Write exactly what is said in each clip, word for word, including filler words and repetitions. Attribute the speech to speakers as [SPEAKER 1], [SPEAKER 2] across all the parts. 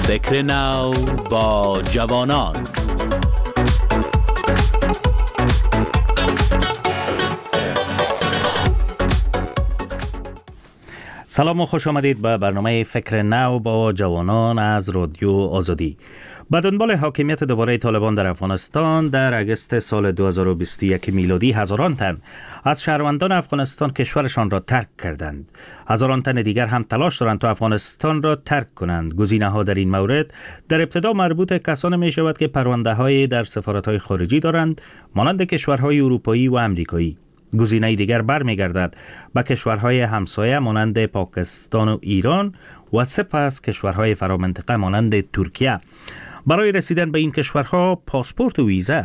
[SPEAKER 1] فکر نو با جوانان. سلام و خوش آمدید به برنامه فکر نو با جوانان از رادیو آزادی. با دنبال حاکمیت دوباره طالبان در افغانستان در اگست سال دو هزار و بیست و یک میلادی هزاران تن از شهروندان افغانستان کشورشان را ترک کردند. هزاران تن دیگر هم تلاش دارند تا افغانستان را ترک کنند. گزینه‌ها در این مورد در ابتدا مربوط کسانی می شود که پرونده‌های در سفارت‌های خارجی دارند، مانند کشورهای اروپایی و امریکایی. گزینه دیگر برمیگردد به کشورهای همسایه مانند پاکستان و ایران و سپس کشورهای فرامنطقه مانند ترکیه. برای رسیدن به این کشورها پاسپورت و ویزا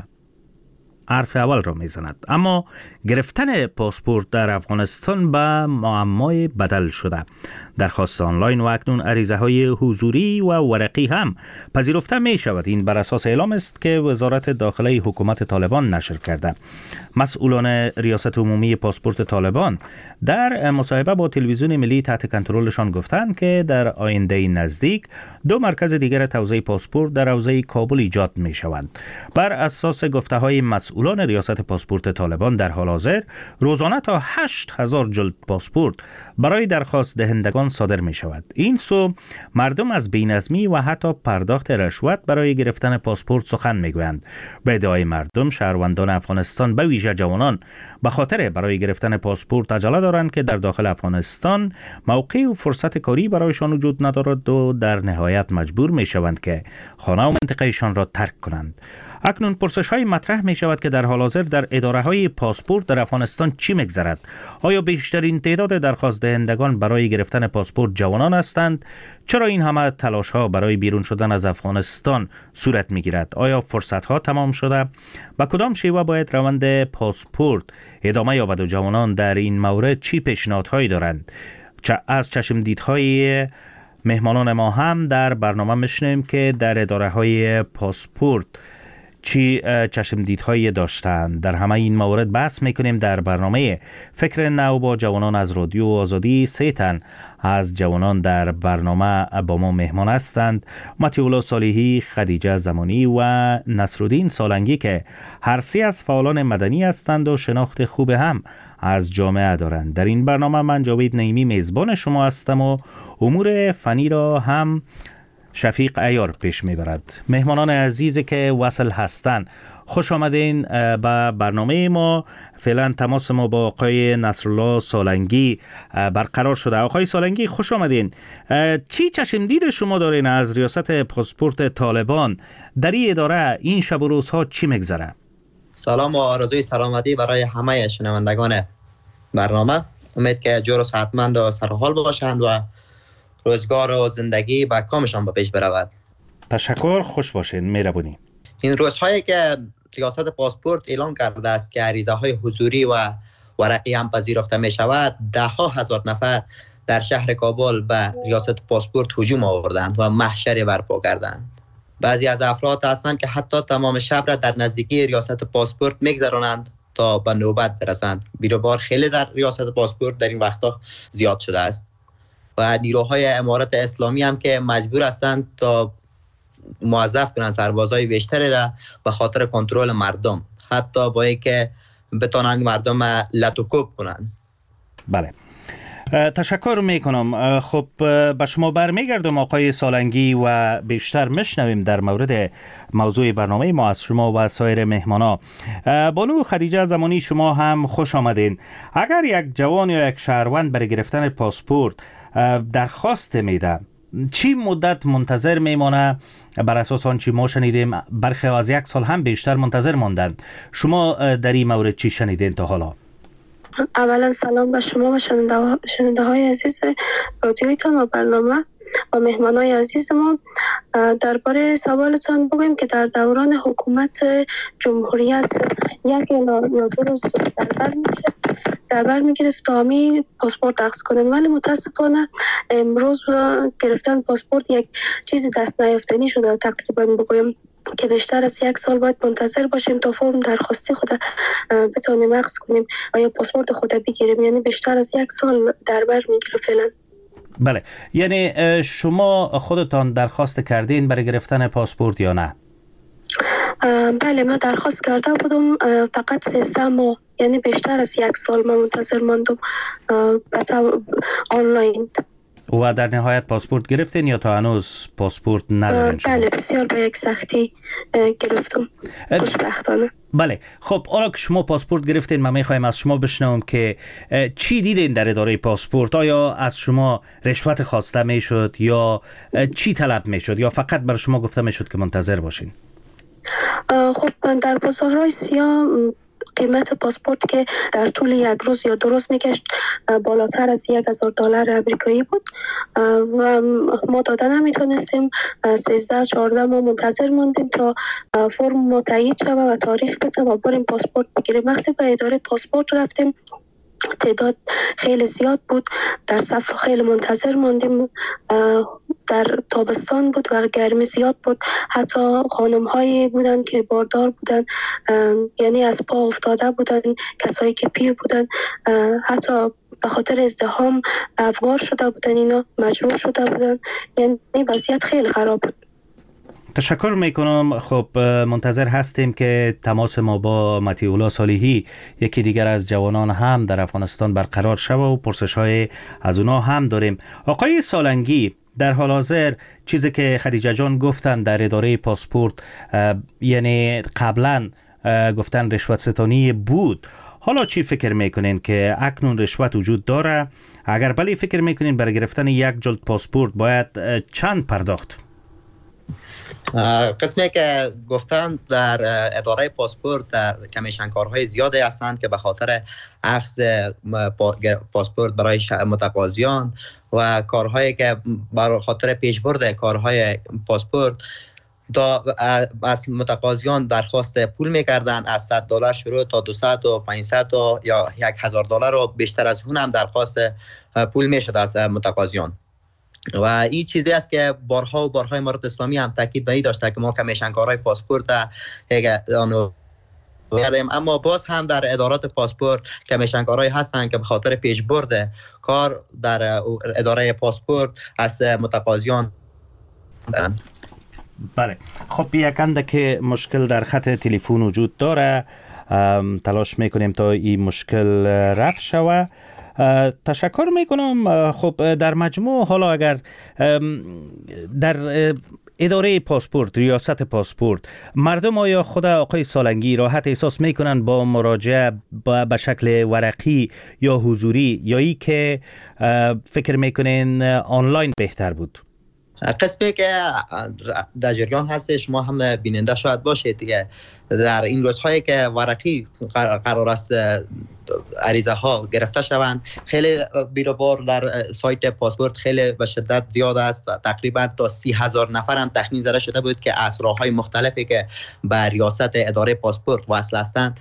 [SPEAKER 1] حرف اول را میزند، اما گرفتن پاسپورت در افغانستان به معمای بدل شده. درخواست آنلاین و اکنون عریضه های حضوری و ورقی هم پذیرفته می شود. این بر اساس اعلام است که وزارت داخله حکومت طالبان نشر کرده. مسئولان ریاست عمومی پاسپورت طالبان در مصاحبه با تلویزیون ملی تحت کنترلشان گفتند که در آینده نزدیک دو مرکز دیگر توزیع پاسپورت در حوزه کابل ایجاد می شود. بر اساس گفته های مسئولان ریاست پاسپورت طالبان در حال حاضر روزانه تا هشت هزار جلد پاسپورت برای درخواست دهندگان صادر می شود. این سو مردم از بی‌نظمی و حتی پرداخت رشوت برای گرفتن پاسپورت سخن می گویند. به ادعای مردم، شهروندان افغانستان به ویژه جوانان به خاطر برای گرفتن پاسپورت عجله دارند که در داخل افغانستان موقع و فرصت کاری برایشان وجود ندارد و در نهایت مجبور می شوند که خانه و منطقهشان را ترک کنند. اکنون پرسش های مطرح می شود که در حال حاضر در اداره های پاسپورت در افغانستان چی میگذرد؟ آیا بیشترین تعداد درخواست دهندگان برای گرفتن پاسپورت جوانان هستند؟ چرا این همه تلاش ها برای بیرون شدن از افغانستان صورت می گیرد؟ آیا فرصت ها تمام شده؟ با کدام شیوه باید روند پاسپورت ادامه یابد و جوانان در این مورد چی پیشنهادهایی دارند؟ چه از چشمدیدهای مهمانان ما هم در برنامه میشنویم که در اداره های پاسپورت چی چشمدیدهایی داشتند. در همه این مورد بحث میکنیم در برنامه فکر نو با جوانان از رادیو آزادی. سه تن از جوانان در برنامه با ما مهمان هستند: متیولا صالحی، خدیجه زمانی و نصرالدین سالنگی که هر سه از فعالان مدنی هستند و شناخت خوب هم از جامعه دارند. در این برنامه من جاوید نعیمی میزبان شما هستم و امور فنی را هم شفیق عیار پیش میبرد. مهمانان عزیزی که وصل هستند، خوش آمدین به برنامه ما. فعلا تماس ما با آقای نصرالله سالنگی برقرار شده. آقای سالنگی خوش آمدین. چی چشمدید شما دارین از ریاست پاسپورت طالبان در این اداره؟ این شب و روزها چی میگذره؟
[SPEAKER 2] سلام و آرزوی سلامتی برای همه شنوندگان برنامه. امید که جور و صحتمند و سرحال باشند و روزگار و زندگی با کامشان به پیش برود.
[SPEAKER 1] تشکر، خوش باشین، مهربونی.
[SPEAKER 2] این روزهایی که ریاست پاسپورت اعلان کرده است که عریضه های حضوری و ورقی هم پذیرفته می شود، ده ها هزار نفر در شهر کابل به ریاست پاسپورت هجوم آوردند و محشر برپا کردند. بعضی از افراد هستند که حتی تمام شب را در نزدیکی ریاست پاسپورت میگذرانند تا به نوبت برسند. بیروبار خیلی در ریاست پاسپورت در این وقتا زیاد شده است و نیروهای امارت اسلامی هم که مجبور هستند تا موظف کنند سربازای بیشتری را به خاطر کنترل مردم، حتی با اینکه بتونند مردم لطوکوب کنند.
[SPEAKER 1] بله، تشکر میکنم. خب به شما برمیگردم آقای سالنگی و بیشتر میشنویم در مورد موضوع برنامه ما از شما و سایر مهمانا. بانو خدیجه زمانی، شما هم خوش آمدین. اگر یک جوان یا یک شهروند برای گرفتن پاسپورت درخواست میده، چی مدت منتظر میمانه؟ بر اساس آنچه ما شنیدیم برخی از یک سال هم بیشتر منتظر ماندند. شما در این مورد چی شنیدین تا حالا؟
[SPEAKER 3] اولا سلام به شما و شنونده های عزیز رادیویتان و برنامه و مهمان های عزیز ما. درباره سوالتان بگویم که در دوران حکومت جمهوریت یک یا دو روز در بر میگرفت در بر میگرفت تا همی پاسپورت اخذ کنن، ولی متاسفانه امروز گرفتن پاسپورت یک چیز دست نیافتنی شده. تقریبا بگویم که بیشتر از یک سال باید منتظر باشیم تا فرم درخواستی خود بتونیم اخذ کنیم و یا پاسپورت خود بگیریم. یعنی بیشتر از یک سال در بر میگیره فعلا.
[SPEAKER 1] بله، یعنی شما خودتان درخواست کردین برای گرفتن پاسپورت یا نه؟
[SPEAKER 3] بله، من درخواست کرده بودم، فقط سیزده ماه، یعنی بیشتر از یک سال من منتظر ماندم آنلاین.
[SPEAKER 1] و در نهایت پاسپورت گرفتین یا تا هنوز پاسپورت ندارین شما؟
[SPEAKER 3] بله، بسیار به یک سختی گرفتم، خوشبختانه.
[SPEAKER 1] بله، خب حالا که شما پاسپورت گرفتین، ما میخوایم از شما بشنوم که چی دیدین در اداره پاسپورت؟ آیا از شما رشوت خواسته میشد یا چی طلب میشد یا فقط بر شما گفته میشد که منتظر باشین؟
[SPEAKER 3] خب در بازارهای سیاه قیمت پاسپورت که در طول یک روز یا دو روز میگشت بالاتر از یک هزار دلار امریکایی بود و ما دادن نمیتونستیم. سیزده چهارده ما منتظر موندیم تا فرم ما تایید شود و تاریخ بده و بریم پاسپورت بگیریم. وقتی به اداره پاسپورت رفتیم تعداد خیلی زیاد بود، در صف خیلی منتظر ماندیم. در تابستان بود و گرمی زیاد بود، حتی خانم هایی بودن که باردار بودن، یعنی از پا افتاده بودن، کسایی که پیر بودن، حتی به خاطر ازدحام افگار شده بودن، اینا مجروح شده بودن، یعنی وضعیت خیلی خراب بود.
[SPEAKER 1] تشکر میکنم. خب منتظر هستیم که تماس ما با مطیع صالحی، یکی دیگر از جوانان هم در افغانستان برقرار شود و پرسش های از اونا هم داریم. آقای سالنگی، در حال حاضر چیزی که خدیجه جان گفتن در اداره پاسپورت، یعنی قبلا گفتن رشوت ستانی بود، حالا چی فکر میکنین که اکنون رشوت وجود داره؟ اگر بله فکر میکنین برای گرفتن یک جلد پاسپورت باید چند پرداخت؟
[SPEAKER 2] قسمی که گفتن در اداره پاسپورت در کمیشنکارهای زیادی هستند که به خاطر اخذ پاسپورت برای متقاضیان و کارهایی که برای خاطر پیشبرد کارهای پاسپورت تا از متقاضیان درخواست پول میکردن، از صد دلار شروع تا دویست و پانصد و یا یک هزار دلار و بیشتر از اون هم درخواست پول میشد از متقاضیان. و این چیزی است که بارها و بارها امارات اسلامی هم تاکید به این داشته که ما کمیشنکارهای پاسپورت آنو کردیم، اما باز هم در ادارات پاسپورت کمیشنکارهایی هستند که به خاطر پیشبرد کار در اداره پاسپورت از متقاضیان دارند.
[SPEAKER 1] بله، خب یکند که مشکل در خط تلفن وجود داره، تلاش میکنیم تا این مشکل رفع شود. تشکر میکنم. خب در مجموع حالا اگر در اداره پاسپورت، ریاست پاسپورت، مردم آیا خود آقای سالنگی راحت احساس میکنن با مراجعه به شکل ورقی یا حضوری، یا ای که فکر میکنین آنلاین بهتر بود؟
[SPEAKER 2] قسمی که در جریان هست شما هم بیننده شاید باشید دیگه، در این روزهایی که ورقی قرار است عریضه ها گرفته شوند، خیلی بیروبار در سایت پاسپورت خیلی به شدت زیاد است. تقریبا تا سی هزار نفر هم تخمین زده شده بود که از راه‌های مختلفی که به ریاست اداره پاسپورت وصل هستند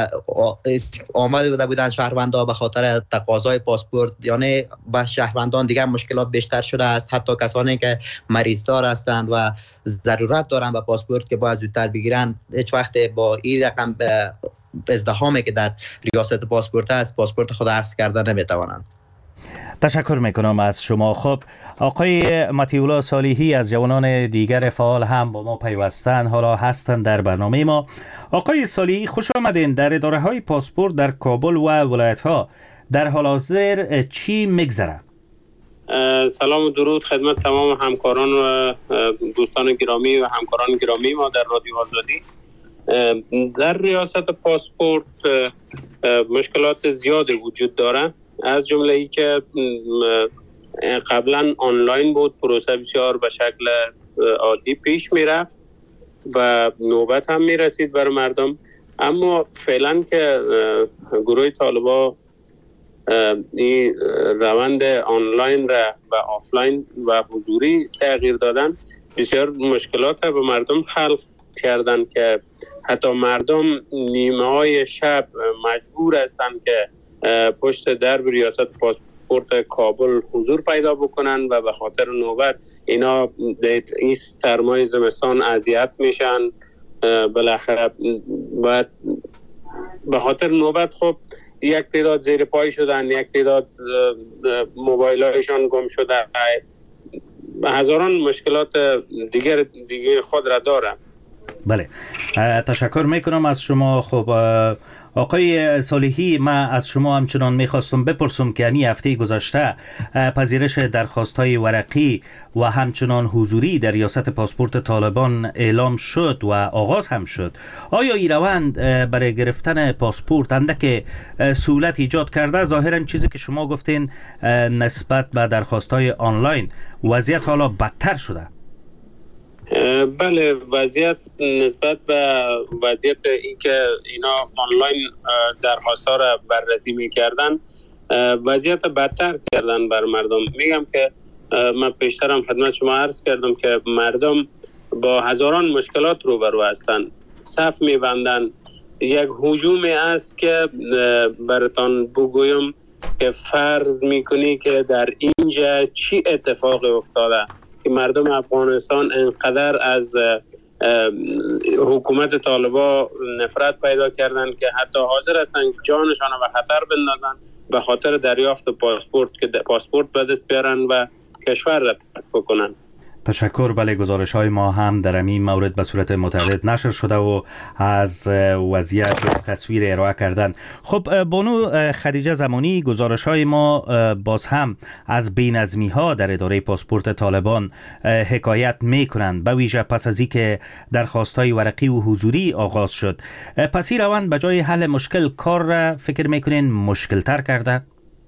[SPEAKER 2] آمده بوده بودن شهروندان به خاطر تقاضای پاسپورت. یعنی به شهروندان دیگه مشکلات بیشتر شده است، حتی کسانی که مریض دار هستند و ضرورت دارن به پاسپورت که باید زودتر بگیرن، هیچ وقت با این رقم به ازدحامی که در ریاست پاسپورت است پاسپورت خود اخذ کرده نمیتوانند.
[SPEAKER 1] تشکر میکنم از شما. خب آقای مطیع صالحی از جوانان دیگر فعال هم با ما پیوستن، حالا هستند در برنامه ما. آقای صالحی خوش آمدین. در اداره های پاسپورت در کابل و ولایت ها در حال حاضر چی میگذره؟
[SPEAKER 4] سلام و درود خدمت تمام همکاران و دوستان گرامی و همکاران گرامی ما در رادیو آزادی. در ریاست پاسپورت مشکلات زیادی وجود داره، از جمله ای که قبلا آنلاین بود، پروسه بسیار به شکل عادی پیش میرفت و نوبت هم میرسید بر مردم، اما فعلا که گروه طالبا این روند آنلاین را و آفلاین و حضوری تغییر دادن، بسیار مشکلات به مردم خلق کردن که حتی مردم نیمه های شب مجبور هستند که پشت درب ریاست پاسپورت کابل حضور پیدا بکنن و به خاطر نوبت اینا این سرمای زمستان اذیت میشن. بالاخره باید به خاطر نوبت خب یک تعداد زیر پای شدن، یک تعداد موبایل هایشان گم شده، هزاران مشکلات دیگر دیگر خود را داره.
[SPEAKER 1] بله، تشکر میکنم از شما. خب آقای صالحی، من از شما همچنان میخواستم بپرسم که همی هفته گذشته پذیرش درخواست‌های ورقی و همچنان حضوری در ریاست پاسپورت طالبان اعلام شد و آغاز هم شد. آیا این روند برای گرفتن پاسپورت اندک سهولت ایجاد کرده؟ ظاهرا چیزی که شما گفتین نسبت به درخواست‌های آنلاین وضعیت حالا بدتر شده.
[SPEAKER 4] بله، وضعیت نسبت به وضعیت اینکه اینا آنلاین درخواست‌ها را بررسی می‌کردن وضعیت بدتر کردن بر مردم. میگم که من پیشترم خدمت شما عرض کردم که مردم با هزاران مشکلات روبرو هستند، صف می‌بندن. یک هجومی است که براتان بگویم که فرض می‌کنی که در اینجا چی اتفاقی افتاده که مردم افغانستان انقدر از حکومت طالبان نفرت پیدا کردن که حتی حاضر هستن جانشان را به خطر بندازن به خاطر دریافت پاسپورت که پاسپورت به دست بیارن و کشور را ترک بکنن.
[SPEAKER 1] تشکر. بله، گزارش های ما هم در این مورد به صورت متعدد نشر شده و از وضعیت تصویر ارائه کردن. خب بانو خدیجه زمانی، گزارش های ما باز هم از بی‌نظمی ها در اداره پاسپورت طالبان حکایت می کنند، به ویژه پس از اینکه درخواست های ورقی و حضوری آغاز شد. پس این روند به جای حل مشکل کار را فکر میکنین مشکل تر کرده؟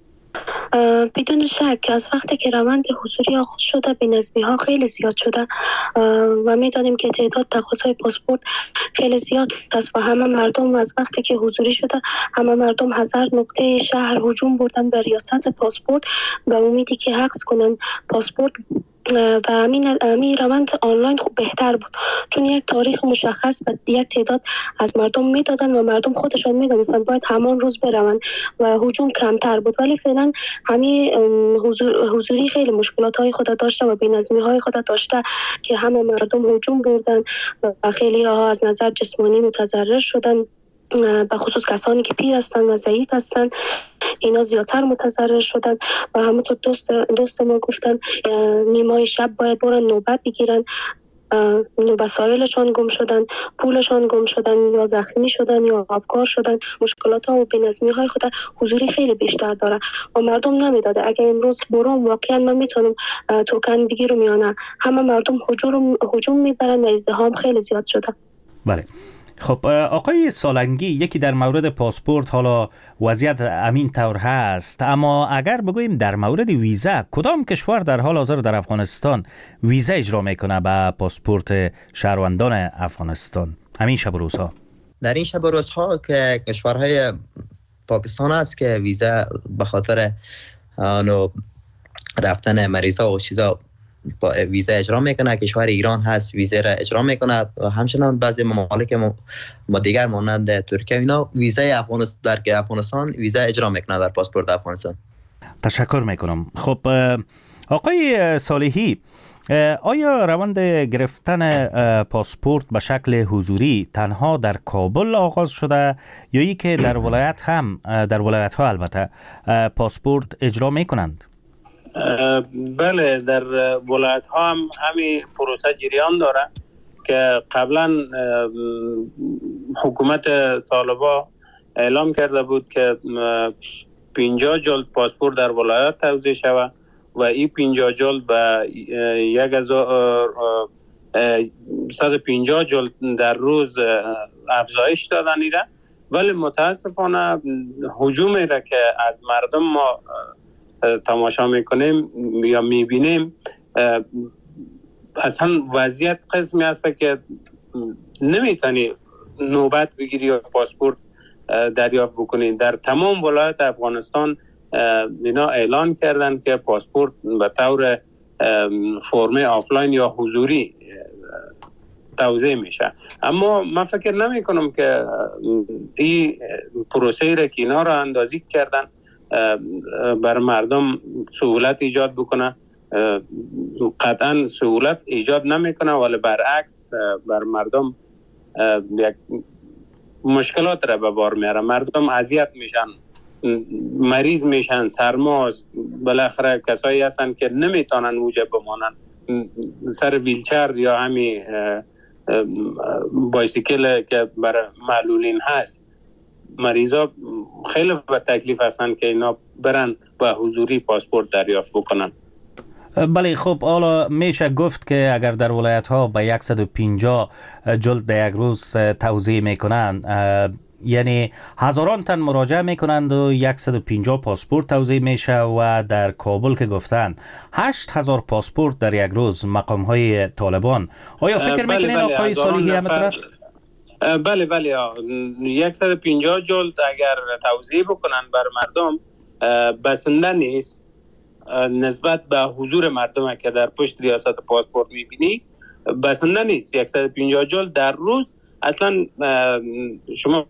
[SPEAKER 3] بدون شک از وقتی که روند حضوری آغاز شده بی‌نظمی ها خیلی زیاد شده و میدانیم که تعداد تقاضای پاسپورت خیلی زیاد است و همه مردم از وقتی که حضوری شده همه مردم هزار نقطه شهر هجوم بردن به ریاست پاسپورت به امیدی که حجز کنن پاسپورت و همین همین روند آنلاین خوب بهتر بود، چون یک تاریخ مشخص به یک تعداد از مردم میدادن و مردم خودشان میدونستن باید همان روز بروند و هجوم کمتر بود. ولی فعلا همین حضور حضوری خیلی مشکلات های خود داشته و بی‌نظمی های خود داشته که همه مردم هجوم بردن و خیلی ها از نظر جسمانی متضرر شدن، به خصوص کسانی که پیر هستن و ضعیف هستن اینا زیادتر متضرر شدن و همونطور دوست دوست ما گفتن نیمای شب باید برن نوبت بگیرن، وسایلشان گم شدن، پولشان گم شدن یا زخمی شدن یا افکار شدن. مشکلات ها و بی‌نظمی های خود حضوری خیلی بیشتر داره و مردم نمیداده اگه امروز برام واقعا من میتونم توکن بگیرم یا نه، همه مردم هجوم هجوم میبرن و ازدحام خیلی زیاد شده.
[SPEAKER 1] بله. خب آقای سالنگی، یکی در مورد پاسپورت حالا وضعیت امین طور هست، اما اگر بگوییم در مورد ویزا، کدام کشور در حال حاضر در افغانستان ویزا اجرا میکنه به پاسپورت شهروندان افغانستان همین شب و روزها؟
[SPEAKER 2] در این شب و روزها که کشورهای پاکستان است که ویزا به خاطر آنو رفتن مریضا و چیزا با ویزا اجرا میکنه. کشور ایران هست ویزا را اجرا میکنه و همچنان بعضی ممالک ما دیگر مانند ترکیه اینا ویزا افغانستان در افغانستان ویزا اجرا میکنه در پاسپورت افغانستان.
[SPEAKER 1] تشکر میکنم. خب آقای صالحی، آیا روند گرفتن پاسپورت به شکل حضوری تنها در کابل آغاز شده یا ای که در ولایت هم در ولایت ها البته پاسپورت اجرا میکنند؟
[SPEAKER 4] بله، در ولایت ها هم همین پروسه جریان داره که قبلا حکومت طالبان اعلام کرده بود که پنجاه جلد پاسپورت در ولایت توزیع شود و این پنجاه جلد به یک هزار صد و پنجاه جلد در روز افزایش دادن ایره. ولی متاسفانه هجومی را که از مردم ما تماشا میکنیم یا میبینیم اصلا وضعیت قسمی هست که نمیتونی نوبت بگیری یا پاسپورت دریافت بکنی. در تمام ولایت افغانستان اینا اعلان کردن که پاسپورت به طور فرم آفلاین یا حضوری توزیع میشه، اما من فکر نمی کنم که این پروسه را که اینا را اندازی کردن بر مردم سهولت ایجاد بکنه. قطعا سهولت ایجاد نمیکنه ولی برعکس بر مردم یک مشکلات را به بار میاره. مردم اذیت میشن مریض میشن، سرماست، بالاخره کسایی هستن که نمیتونن اوجه بمانن، سر ویلچر یا همین بایسیکل که برای معلولین هست، مریضا خیلی به تکلیف هستن که اینا برن و حضوری پاسپورت دریافت بکنن.
[SPEAKER 1] بله، خب حالا میشه گفت که اگر در ولایت ها به صد و پنجاه جلد در یک روز توزیع میکنن، یعنی هزاران تن مراجعه میکنند و صد و پنجاه پاسپورت توزیع میشه و در کابل که گفتن هشت هزار پاسپورت در یک روز مقام های طالبان. آیا فکر
[SPEAKER 4] بله
[SPEAKER 1] میکنین
[SPEAKER 4] بله
[SPEAKER 1] آقای صالحی همینطور است؟
[SPEAKER 4] بله بله صد و پنجاه جلد اگر توزیع بکنن بر مردم بسنده نیست نسبت به حضور مردم که در پشت ریاست پاسپورت میبینی، بسنده نیست. صد و پنجاه جلد در روز اصلا شما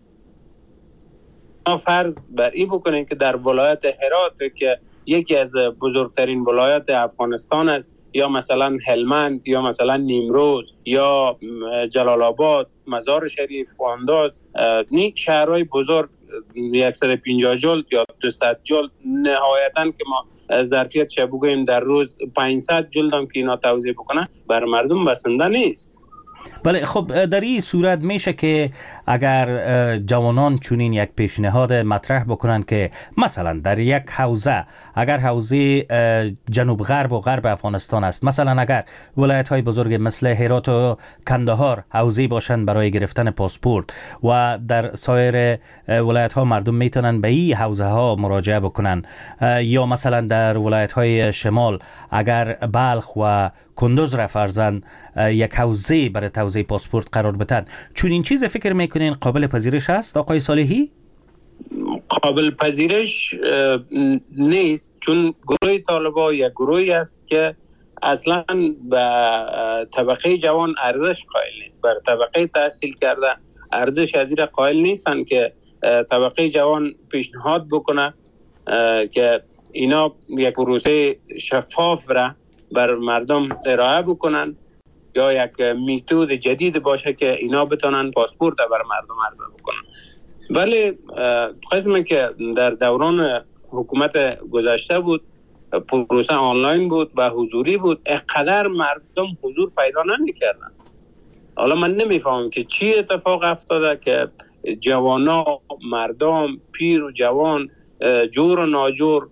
[SPEAKER 4] فرض بر این بکنین که در ولایت هرات که یکی از بزرگترین ولایات افغانستان است، یا مثلا هلمند، یا مثلا نیمروز، یا جلال آباد، مزار شریف، انداز، این شهرهای بزرگ صد و پنجاه جلد یا دویست جلد نهایتاً که ما ظرفیت چه بگوییم در روز پانصد جلد هم که اینا توزیع بکنن بر مردم بسنده نیست.
[SPEAKER 1] بله، خب در این صورت میشه که اگر جوانان چونین یک پیشنهاد مطرح بکنن که مثلا در یک حوزه، اگر حوزه جنوب غرب و غرب افغانستان است، مثلا اگر ولایت های بزرگ مثل هرات و کندهار حوزه باشند برای گرفتن پاسپورت و در سایر ولایت ها مردم میتونن به این حوزه ها مراجعه بکنن، یا مثلا در ولایت های شمال اگر بلخ و کندوز را فرزن یک حوزه برای توزیع پاسپورت قرار بدن، چون این چیز فکر میکنین قابل پذیرش است آقای صالحی؟
[SPEAKER 4] قابل پذیرش نیست، چون گروه طالبا یک گروهی است که اصلا به طبقه جوان ارزش قائل نیست، بر طبقه تحصیل کرده ارزش از این قائل نیستن که طبقه جوان پیشنهاد بکنه که اینا یک پروسه شفاف را بر مردم ارائه بکنن، یا یک میتود جدید باشه که اینا بتونن پاسپورت بر مردم عرضه بکنن. ولی قسمی که در دوران حکومت گذشته بود پروسه آنلاین بود و حضوری بود، اقدر مردم حضور پیدا نمی‌کردن. حالا من نمیفهمم که چی اتفاق افتاده که جوانا، مردم، پیر و جوان، جور و ناجور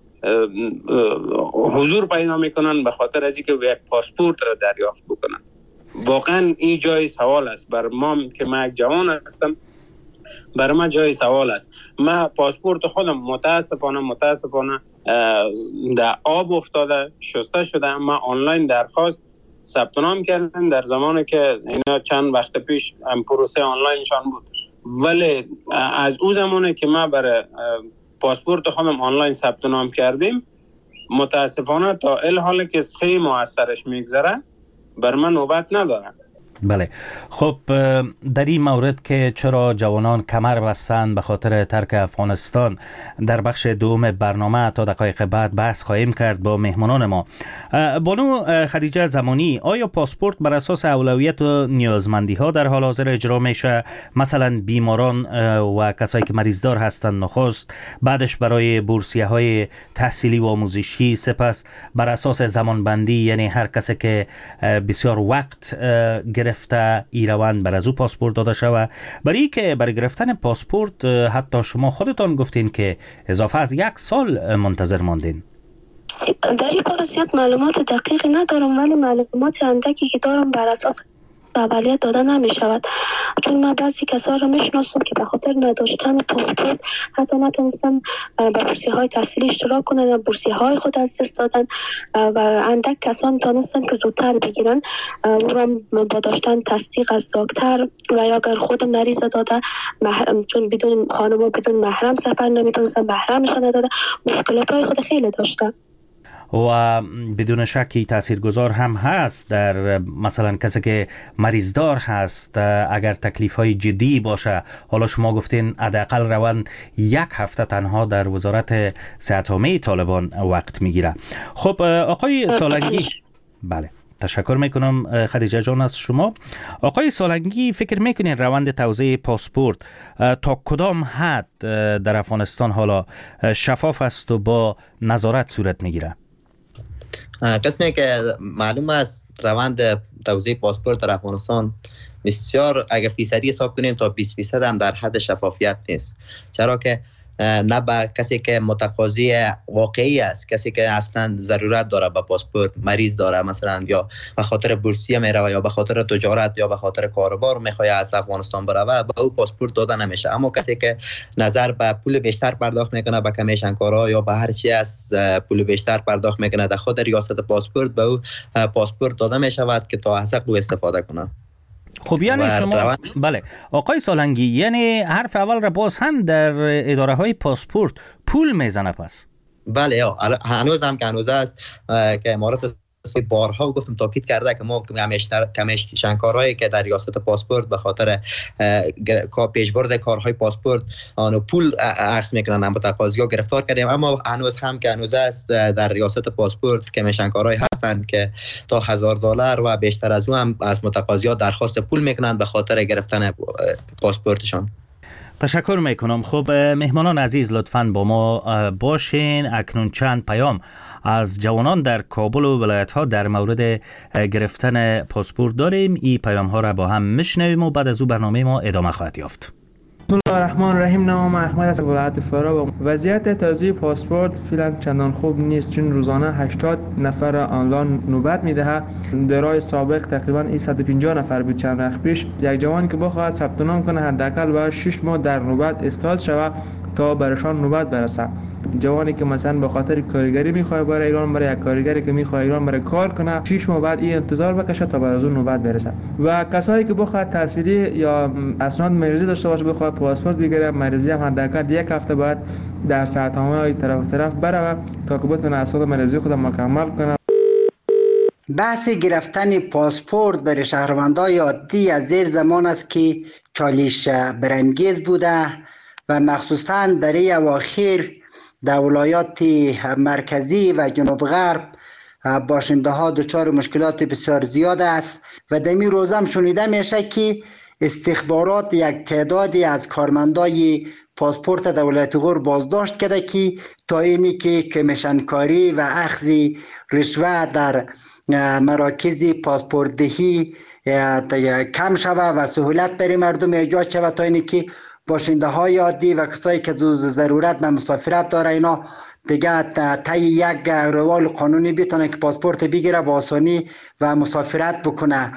[SPEAKER 4] حضور پیدا میکنن به خاطر از اینکه یک پاسپورت را دریافت بکنن. واقعا این جای سوال است بر ما که من یک جوان هستم، بر من جای سوال است. من پاسپورت خودم متاسفانه متاسفانه در آب افتاده، شسته شده. من آنلاین درخواست ثبت نام کردم در زمانی که اینا چند وقت پیش پروسه آنلاینشان بود، ولی از اون زمانی که من برای پاسپورت خودم آنلاین ثبت نام کردیم متاسفانه تا الحال که سه ماه از سرش میگذره بر من نوبت نداره.
[SPEAKER 1] بله، خب در این مورد که چرا جوانان کمر بستند به خاطر ترک افغانستان، در بخش دوم برنامه تا دقایق بعد بحث خواهیم کرد با مهمانان ما. بانو خدیجه زمانی، آیا پاسپورت بر اساس اولویت و نیازمندی ها در حال حاضر اجرا میشه؟ مثلا بیماران و کسایی که مریضدار هستند نخست، بعدش برای بورسیه های تحصیلی و آموزشی، سپس بر اساس زمانبندی، یعنی هر کسی که بسیار وقت گرفته ایروان بر از او پاسپورت داده شود. برای که برای گرفتن پاسپورت حتی شما خودتان گفتین که اضافه از یک سال منتظر ماندین.
[SPEAKER 3] در این باره زیاد معلومات دقیقی ندارم، ولی معلومات اندکی که دارم بر اساس اولویت داده نمی شود، چون من بعضی کسا رو میشناسم که به خاطر نداشتن پاسپورت حتی نتونستن به بورسیه های تحصیلی اشتراک کنن، بورسیه های خود از دست دادن و اندک کسان تونستن که زودتر بگیرن او را با داشتن تصدیق از دکتر و یا اگر خود مریض داده محرم، چون بدون خانم بدون محرم سفر نمیتونستن، محرمشان نداده، مشکلات های خود خیلی داشتن.
[SPEAKER 1] و بدون شکی تاثیرگذار هم هست در مثلا کسی که مریضدار هست، اگر تکلیف های جدی باشه. حالا شما گفتین حداقل روان یک هفته تنها در وزارت صحت عامه طالبان وقت میگیره. خب آقای سالنگی، بله تشکر میکنم خدیجه جان از شما. آقای سالنگی، فکر میکنین روند توزیع پاسپورت تا کدام حد در افغانستان حالا شفاف است و با نظارت صورت میگیره؟
[SPEAKER 2] قسمی که معلوم است روند توزیع پاسپورت در افغانستان بسیار اگر فیصدی حساب کنیم تا بیست فیصد هم در حد شفافیت نیست، چرا که نه به کسی که متقاضی واقعی است، کسی که اصلا ضرورت داره به پاسپورت، مریض داره مثلا یا به خاطر بورسیه میره یا به خاطر تجارت یا به خاطر کاروبار میخواد از افغانستان بره، به او پاسپورت داده نمیشه. اما کسی که نظر به پول بیشتر پرداخت میکنه به کمیشن کارا یا به هر چی از پول بیشتر پرداخت میکنه در خاطر ریاست پاسپورت، به او پاسپورت داده میشود که تا از حق استفاده کنه.
[SPEAKER 1] خب یعنی شما
[SPEAKER 2] روان...
[SPEAKER 1] بله آقای سالنگی، یعنی حرف اول را باز هم در اداره های پاسپورت پول میزنه پس؟
[SPEAKER 2] بله هنوز هم که هنوز است که امارات بارها گفتم تاکید کرده که ما کمیشنکارایی که در ریاست پاسپورت به خاطر پیشبرد کارهای پاسپورت آنو پول اخذ میکنن متقاضی‌ها گرفتار کردیم، اما هنوز هم که هنوز است در ریاست پاسپورت کمیشنکارایی هستند که تا هزار دلار و بیشتر از اون هم از متقاضی‌ها درخواست پول میکنند به خاطر گرفتن پاسپورتشان.
[SPEAKER 1] تشکر میکنم. خب مهمانان عزیز لطفاً با ما باشین. اکنون چند پیام از جوانان در کابل و ولایت ها در مورد گرفتن پاسپورت داریم. این پیام ها را با هم میشنویم و بعد از او برنامه ما ادامه خواهد یافت.
[SPEAKER 5] بسم الله الرحمن الرحیم. نام احمد از ولایت فرا. وضعیت توزیع پاسپورت فعلا چندان خوب نیست، چون روزانه هشتاد نفر آنلاین نوبت میدهد. درای سابق تقریبا صد و پنجاه نفر بود چند وقت پیش. یک جوان که بخواهد ثبت نام کنه حداقل باید شش ماه در نوبت استاد شود تا برشان نوبت برسه. جوانی که مثلا به خاطر کارگری میخواد برای ایران، برای یک کارگری که میخواد ایران برای کار کنه، شش ماه بعد این انتظار بکشه تا بر از اون نوبت برسه. و کسایی که بخواد تحصیلی یا اسناد مریضی داشته باشه بخواد پاسپورت بگیره، مریضی هم حداقل یک هفته بعد در ساعتنامه طرف طرف بره تا که بتونه اسناد مریضی خود مکمل کنه.
[SPEAKER 6] بحث گرفتن پاسپورت برای شهروندان عادی از زیر زمان است که چالش برانگیز بوده و مخصوصا در این اواخر در ولایات مرکزی و جنوب غرب باشنده ها دچار مشکلات بسیار زیاد است و در این روز هم شنیده میشه که استخبارات یک تعدادی از کارمندای پاسپورت در ولایت غور بازداشت کرده که تا اینی که کمیشنکاری و اخذ رشوه در مراکز پاسپورت دهی کم شود و سهولت برای مردم ایجاد شود تا اینی که باشنده های عادی و کسایی که ضرورت به مسافرت داره اینا دیگه طی یک روال قانونی بتونه که پاسپورت بگیره با آسانی و مسافرت بکنه.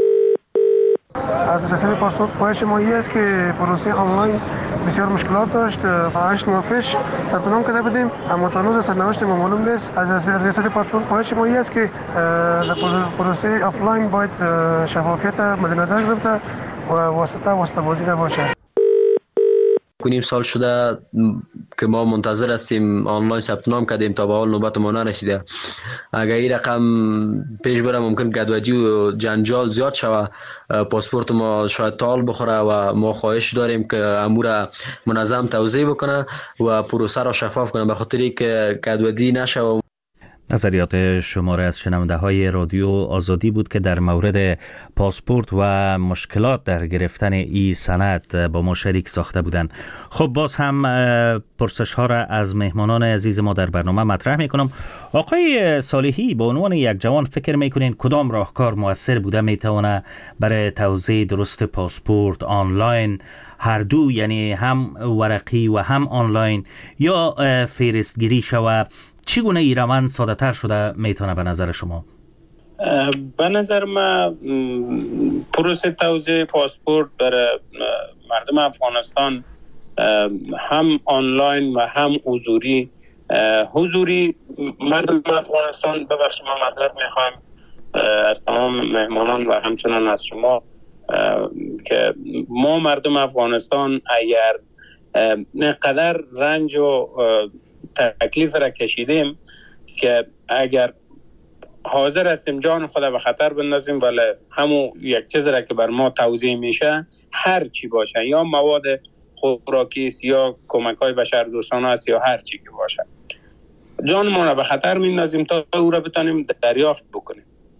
[SPEAKER 7] از رسید پاسپورت خواهش ما این است که پروسه آنلاین بسیار مشکلات داشت. هشت ماه پیش ثبت نام کرده بودیم اما تا هنوز سرنوشت ما معلوم نیست. از رسید پاسپورت خواهش ما این است که پروسه آفلاین باید شفافیت مد نظر گرفته و واسطه واسطه بازی نباشه.
[SPEAKER 8] نیم سال شده که ما منتظر هستیم، آنلاین ثبت نام کردیم تا به حال نوبت ما نرسیده. اگر این رقم پیش بره ممکن گدوجی و جنجال زیاد شود، پاسپورت ما شاید تال بخوره و ما خواهش داریم که امور منظم توزیع بکنه و پروسه را شفاف کنه به خاطر که گدوجی نشه.
[SPEAKER 1] نظریات شماره از شنونده های رادیو آزادی بود که در مورد پاسپورت و مشکلات در گرفتن ای سند با ما شریک ساخته بودند. خب باز هم پرسش ها را از مهمانان عزیز ما در برنامه مطرح میکنم. آقای صالحی، به عنوان یک جوان فکر میکنین کدام راهکار موثر بوده میتونه برای توزیع درست پاسپورت آنلاین، هر دو یعنی هم ورقی و هم آنلاین، یا فهرستگیری شود؟ چگونه این روند ساده تر شده میتونه به نظر شما؟
[SPEAKER 4] به نظر من پروسه توزیع پاسپورت برای مردم افغانستان هم آنلاین و هم حضوری حضوری مردم افغانستان، ببخشید من معذرت میخوایم از تمام مهمانان و همچنان از شما که ما مردم افغانستان اگر نقدر رنج و تکلیف را کشیدیم که اگر حاضر هستیم جان خود به خطر بندازیم، ولی همون یک چیز را که بر ما توزیع میشه هر چی باشه، یا مواد خوراکی است یا کمک های بشر دوستانه است یا هر چی که باشه، جان ما را به خطر میندازیم تا او را بتانیم دریافت بکنیم.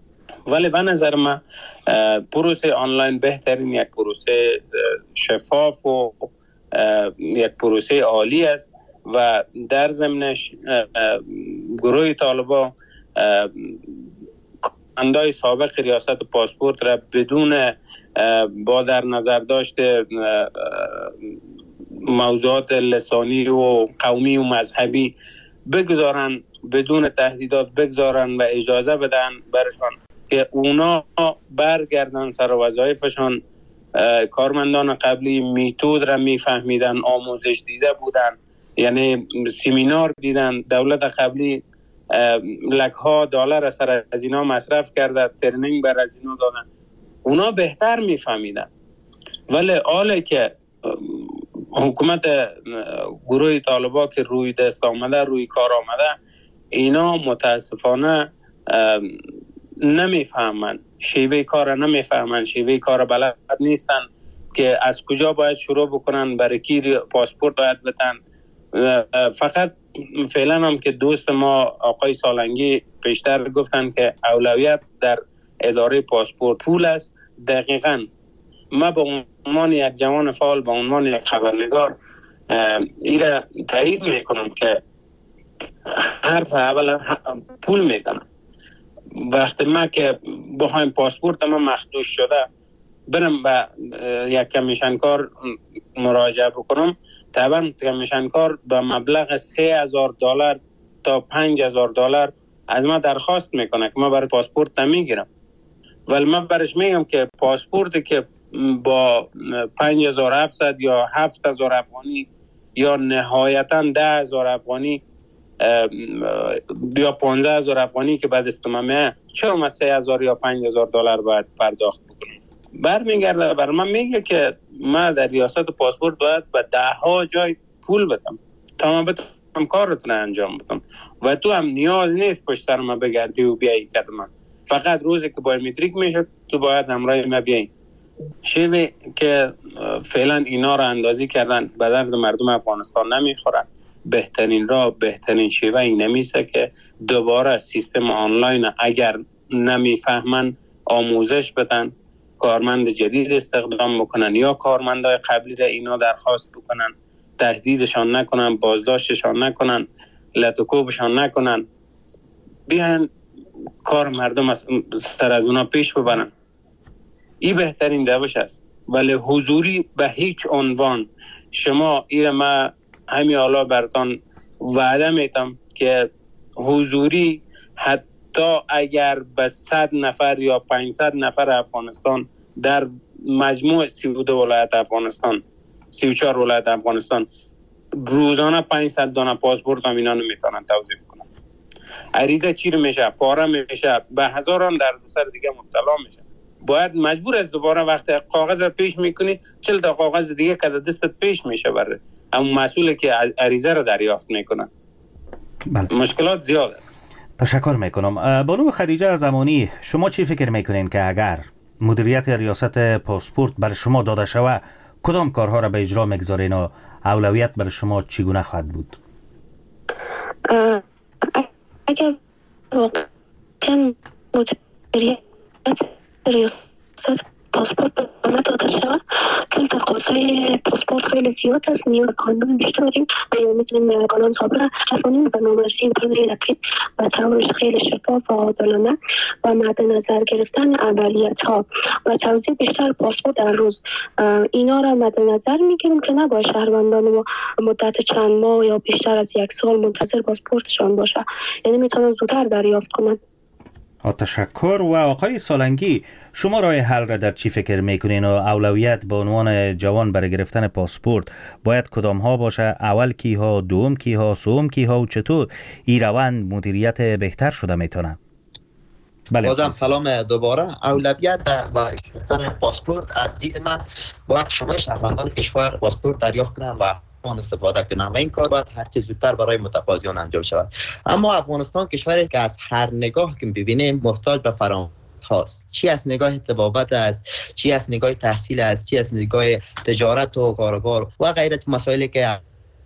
[SPEAKER 4] ولی به نظر من پروسه آنلاین بهترین یک پروسه شفاف و یک پروسه عالی است و در ضمنش گروه طالبان اندای سابق ریاست پاسپورت را بدون با در نظر داشته موضوعات لسانی و قومی و مذهبی بگذارن، بدون تهدیدات بگذارن و اجازه بدن برشان که اونا برگردن سر وظایفشان. کارمندان قبلی میتود را میفهمیدن، آموزش دیده بودن، یعنی سمینار دیدن، دولت قبلی لکها دلار سر از اینا مصرف کرده، ترنینگ بر از اینا دادن، اونا بهتر میفهمیدن. ولی حالا که حکومت گروه طالبان که روی دست آمده، روی کار آمده، اینا متاسفانه نمیفهمن، شیوه کار نمیفهمن، شیوه کار بلد نیستن که از کجا باید شروع بکنن، برای کی پاسپورت باید بدن. فقط فعلا هم که دوست ما آقای سالنگی پیشتر گفتن که اولویت در اداره پاسپورت پول است. دقیقاً ما به عنوان یک جوان فعال، به عنوان یک خبرنگار ایره تایید میکنم که حرف اول پول میدن. وقتی ما که بخوایم پاسپورت ما مخدوش شده برم به یک کمیشنکار مراجعه بکنم، طبعا کمیشنکار به مبلغ سه هزار دلار تا پنج هزار دلار از ما درخواست میکنه که ما برای پاسپورت نمیگیرم. ولی من برش میگم که پاسپورتی که با پنج هزار و هفتصد یا هفت هزار افغانی یا نهایتا ده هزار افغانی یا پانزده هزار افغانی که بعد استمامه، چرا ما سه هزار یا پنج هزار دلار باید پرداخت بکنیم؟ برمیگرده بر من میگه که من در ریاست پاسپورت باید به ده ها جای پول بدم تا من بتونم کارتون انجام بدم و تو هم نیاز نیست پشت سر من بگردی و بیایی کدوم. فقط روزی که بایومتریک میشه تو باید همراه ما بیایی. شیوه که فعلا اینا رو اندازی کردن به درد مردم افغانستان نمیخورن. بهترین راه، بهترین شیوه این نمیشه که دوباره سیستم آنلاین اگر نمیفهمن آموزش بدن، کارمند جدید استخدام بکنن یا کارمندای قبلی را اینا درخواست بکنن، تهدیدشان نکنن، بازداشتشان نکنن، لطوکوبشان نکنن، بیان کار مردم سر از اونا پیش ببرن. این بهترین روش است. ولی حضوری به هیچ عنوان. شما ایره ما همین حالا براتون وعده میتم که حضوری حتی اگر به صد نفر یا پانصد نفر افغانستان در مجموع سی و دو ولایت افغانستان، سی و چهار ولایت افغانستان روزانه پانصد دانه پاسپورت هم اینا نمیتونن توزیع کنن. عریضه چیر میشه، پاره میشه، به هزاران دردسر دیگه مبتلا میشه. باید مجبور است دوباره وقتی کاغذ رو پیش میکنی چل تا کاغذ دیگه که دستت پیش میشه بره اما مسئولی که عریضه رو دریافت میکنن. بله. مشکلات زیاد است.
[SPEAKER 1] تشکر میکنم. بانو خدیجه زمانی، شما چی فکر میکنین که اگر مدیریت ریاست پاسپورت بر شما داده شود کدام کارها را به اجرا میگذارین و اولویت بر شما چگونه خواهد بود؟
[SPEAKER 3] اگر واقعا مدیریت ریاست پاسپورت به ما داده شود، چون تقاضای پاسپورت خیلی زیاد است، نیاز قانون بیشتر داریم و میتونیم قانون سابق قانون برنامه‌ریزی امکان رقیب و طورش خیلی شفاف و عادلانه و مد نظر گرفتن اولویت ها و توزیع بیشتر پاسپورت در روز، اینا را مد نظر میگیریم که نباید شهروندان ما مدت چند ماه یا بیشتر از یک سال منتظر پاسپورتشان باشه، یعنی میتونن زودتر دریافت کنند.
[SPEAKER 1] تشکر. و آقای سالنگی، شما راه حل را در چی فکر میکنین و اولویت به عنوان جوان برای گرفتن پاسپورت باید کدام ها باشه؟ اول کی ها، دوم کی ها، سوم کی ها و چطور این روند مدیریت بهتر شده میتونه؟
[SPEAKER 2] بله. بازم سلام دوباره. اولویت و گرفتن پاسپورت از دید من باید شما شهروندان کشور پاسپورت دریافت کنن و آن استفاده کنن و این کار باید هر چه زودتر برای متقاضیان انجام شود. اما افغانستان کشوری که از هر نگاه که ببینیم محتاج به فراموش هاست، چی از نگاه طبابت است، چی از نگاه تحصیل است، چی از نگاه تجارت و کاروبار و غیره مسائلی که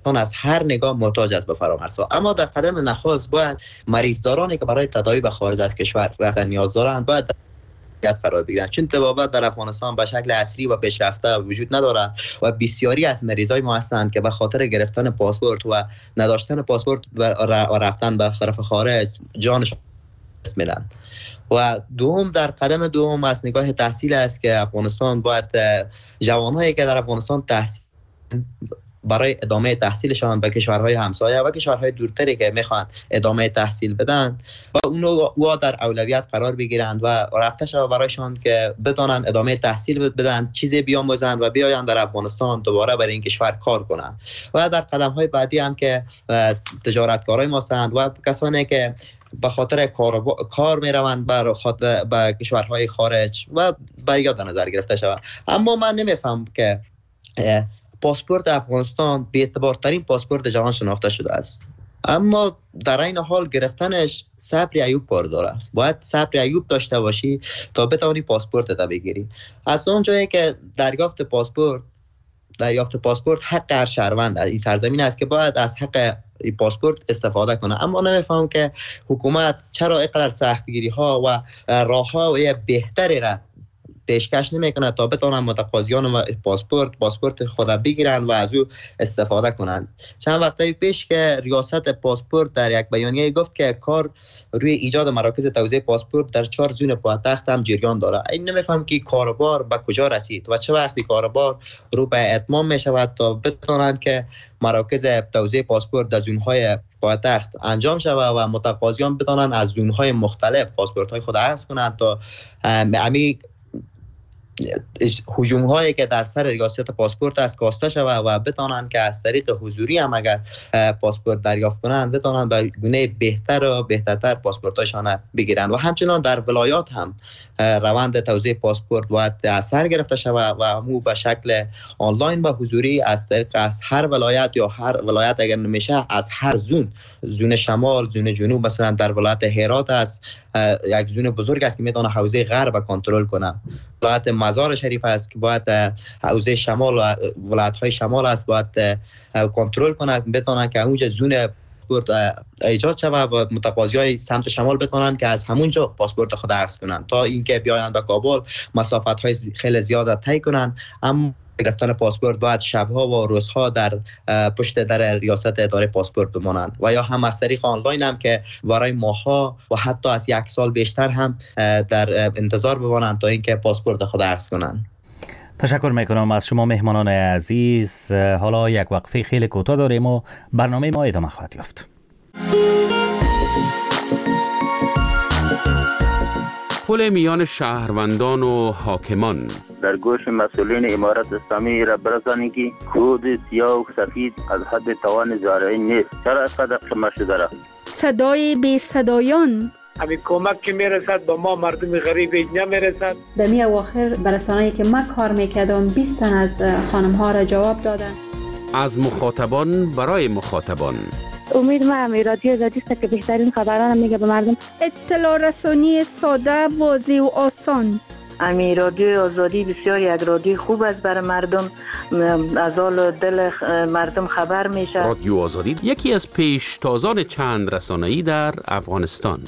[SPEAKER 2] افغانستان از هر نگاه محتاج است به فرامرزها. اما در قدم نخست باید مریضدارانی که برای تداوی به خارج از کشور رفتن نیاز دارند باید قرار بگیرند، چون طبابت در افغانستان به شکل عصری و پیشرفته وجود ندارد و بسیاری از مریضای ما هستند که به خاطر گرفتن پاسپورت و نداشتن پاسپورت و رفتن به طرف خارج جانشان میدن. و دوم در قدم دوم از نگاه تحصیل است که افغانستان باید جوانهایی که در افغانستان تحصیل برای ادامه تحصیلشان به کشورهای همسایه و کشورهای دورتری که میخوان ادامه تحصیل بدن و اونو در اولویت قرار بگیرند و رفته شود برایشان که بدانند ادامه تحصیل بدن، چیزی بیاموزند و بیاین در افغانستان دوباره برای این کشور کار کنند. و در قدم‌های بعدی هم که تجارتکارای ما هستند و کسانی که به خاطر کار, کار می روند بر خاطر به کشورهای خارج و بر یاد نظر گرفته شود. اما من نمیفهم که پاسپورت افغانستان به اعتبارترین پاسپورت جهان شناخته شده است، اما در این حال گرفتنش صبر ایوب کار داره. باید صبر ایوب داشته باشی تا بتونی پاسپورت تا بگیری. از اون جایی که دریافت پاسپورت دریافت پاسپورت حق هر شهروند این سرزمین است که باید از حق پاسپورت استفاده کنه. اما نمیفهم که حکومت چرا اینقدر سختگیری ها و راه های بهتری را پیشکش نمیکنه تا بتونن متقاضیان پاسپورت پاسپورت خود را بگیرن و از او استفاده کنند. چند وقتی پیش که ریاست پاسپورت در یک بیانیه گفت که کار روی ایجاد مراکز توزیع پاسپورت در چهار زون پایتخت هم جریان داره. این نمیفهم که کاروبار به کجا رسید و چه وقتی کاروبار رو به اتمام می شود تا بتونن که مراکز توزیع پاسپورت در زونهای پایتخت انجام شود و متقاضیان بتونن از زونهای مختلف پاسپورت های خود عرض کنند تا امی هجوم هایی که در سر ریاست پاسپورت است کاسته شود و بتانند که از طریق حضوری هم اگر پاسپورت دریافت کنند بتانند به گونه بهتر و بهترتر پاسپورت هایشان بگیرند. و همچنان در ولایات هم روند توزیع پاسپورت باید اثر گرفته شود و مو به شکل آنلاین و حضوری از طریق از هر ولایت یا هر ولایت اگر نمیشه از هر زون، زون شمال، زون جنوب، مثلا در ولایت هرات است یک زون بزرگ است که میتونه حوزه غرب کنترل کنه. ولایت مزار شریف است که باید حوزه شمال و ولایت های شمال است باید کنترل کنه، بتونن که اونجا زون پاسپورت ایجاد شود و متقاضی های سمت شمال بتونن که از همونجا پاسپورت خود عرض کنن تا اینکه بیاین به کابل مسافت های خیلی زیاد طی کنن. اما گرفتن پاسپورت باید شبها و روزها در پشت در ریاست اداره پاسپورت بمانند و یا هم از طریق آنلاین هم که برای ماها و حتی از یک سال بیشتر هم در انتظار بمانند تا اینکه پاسپورت خود عرض کنند.
[SPEAKER 1] تشکر میکنم از شما مهمانان عزیز. حالا یک وقفه خیلی کوتاه داریم و برنامه ما ادامه خواهد یافت.
[SPEAKER 9] پل میان شهروندان و حاکمان
[SPEAKER 10] در گوش مسئولین امارت اسلامی را برسانید که کود سیاه و سفید از حد توان زارعی نیست. چرا اینقدر قمه شده را؟
[SPEAKER 11] صدای بی صدایان
[SPEAKER 12] همین کمک که میرسد به ما مردم غریب اینجا میرسد.
[SPEAKER 11] در می اواخر برسانه‌ای که من کار میکردم بیست تن از خانم ها را جواب دادن.
[SPEAKER 9] از مخاطبان برای مخاطبان.
[SPEAKER 13] امید ما همی رادیو آزادی است که بهترین خبران میگه به مردم.
[SPEAKER 11] اطلاع رسانی ساده، واضح و آسان.
[SPEAKER 13] امی رادیو آزادی بسیار یک رادیو خوب است برای مردم، از حال دل مردم خبر میشه.
[SPEAKER 9] رادیو آزادی یکی از پیشتازان چند رسانه‌ای در افغانستان.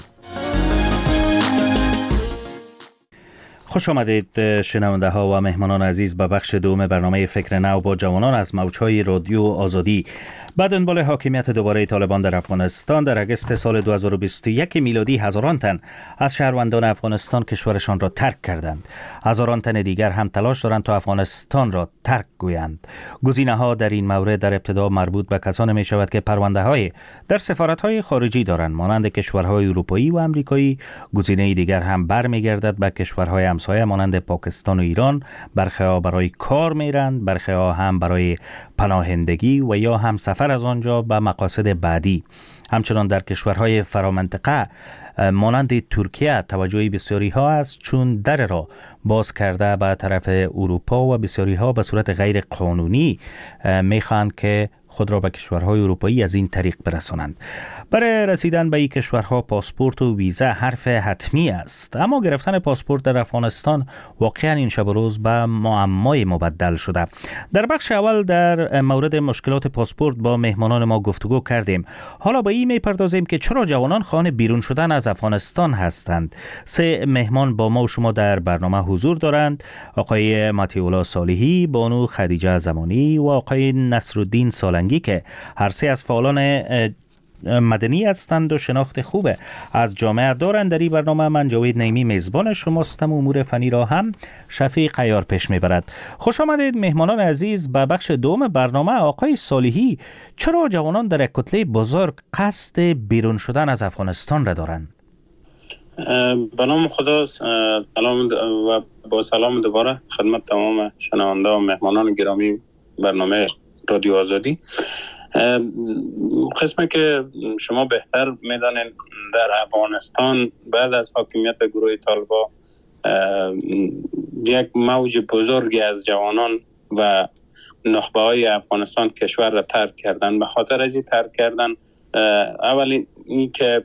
[SPEAKER 1] خوش آمدید شنونده ها و مهمانان عزیز به بخش دوم برنامه فکر نو با جوانان از موجهای رادیو آزادی. بعد دنبال حاکمیت دوباره طالبان در افغانستان در اگست سال دو هزار و بیست و یک میلادی هزاران تن از شهروندان افغانستان کشورشان را ترک کردند. هزاران تن دیگر هم تلاش دارند تا افغانستان را ترک گویند. گزینه‌ها در این مورد در ابتدا مربوط به کسانی می شود که پرونده‌های در سفارت‌های خارجی دارند مانند کشورهای اروپایی و آمریکایی. گزینه دیگر هم برمیگردد به کشورهای همسایه مانند پاکستان و ایران. برخی‌ها برای کار میرند، برخی‌ها هم برای پناهندگی و یا هم سفر از آنجا به مقاصد بعدی. همچنان در کشورهای فرامنطقه مانند ترکیه توجه بسیاری ها است، چون در را باز کرده به طرف اروپا و بسیاری ها به صورت غیر قانونی میخواهند که خود را به کشورهای اروپایی از این طریق برسانند. برای رسیدن به این کشورها پاسپورت و ویزا حرف حتمی است، اما گرفتن پاسپورت در افغانستان واقعا این شب و روز به معمای مبدل شده. در بخش اول در مورد مشکلات پاسپورت با مهمانان ما گفتگو کردیم. حالا به این میپردازیم که چرا جوانان خواهان بیرون شدن از افغانستان هستند. سه مهمان با ما و شما در برنامه حضور دارند: آقای مطیع‌الله صالحی، بانو خدیجه زمانی و آقای نصرالدین سالنگی که هر سه از فعالان مدنی هستند و شناخت خوب از جامعه دارند. در این برنامه من جاوید نعیمی میزبان شماستم. امور فنی را هم شفیق عیار پیش میبرد. خوش آمدید مهمانان عزیز به بخش دوم برنامه. آقای صالحی، چرا جوانان در یک کتله بزرگ قصد بیرون شدن از افغانستان را دارند؟
[SPEAKER 4] به نام خدا، سلام و با سلام دوباره خدمت تمام شنونده و مهمانان گرامی برنامه رادیو آزادی. قسمی که شما بهتر میدانید در افغانستان بعد از حاکمیت گروه طالبان یک موج بزرگی از جوانان و نخبه های افغانستان کشور را ترک کردن. به خاطر از این ترک کردن، اولین این که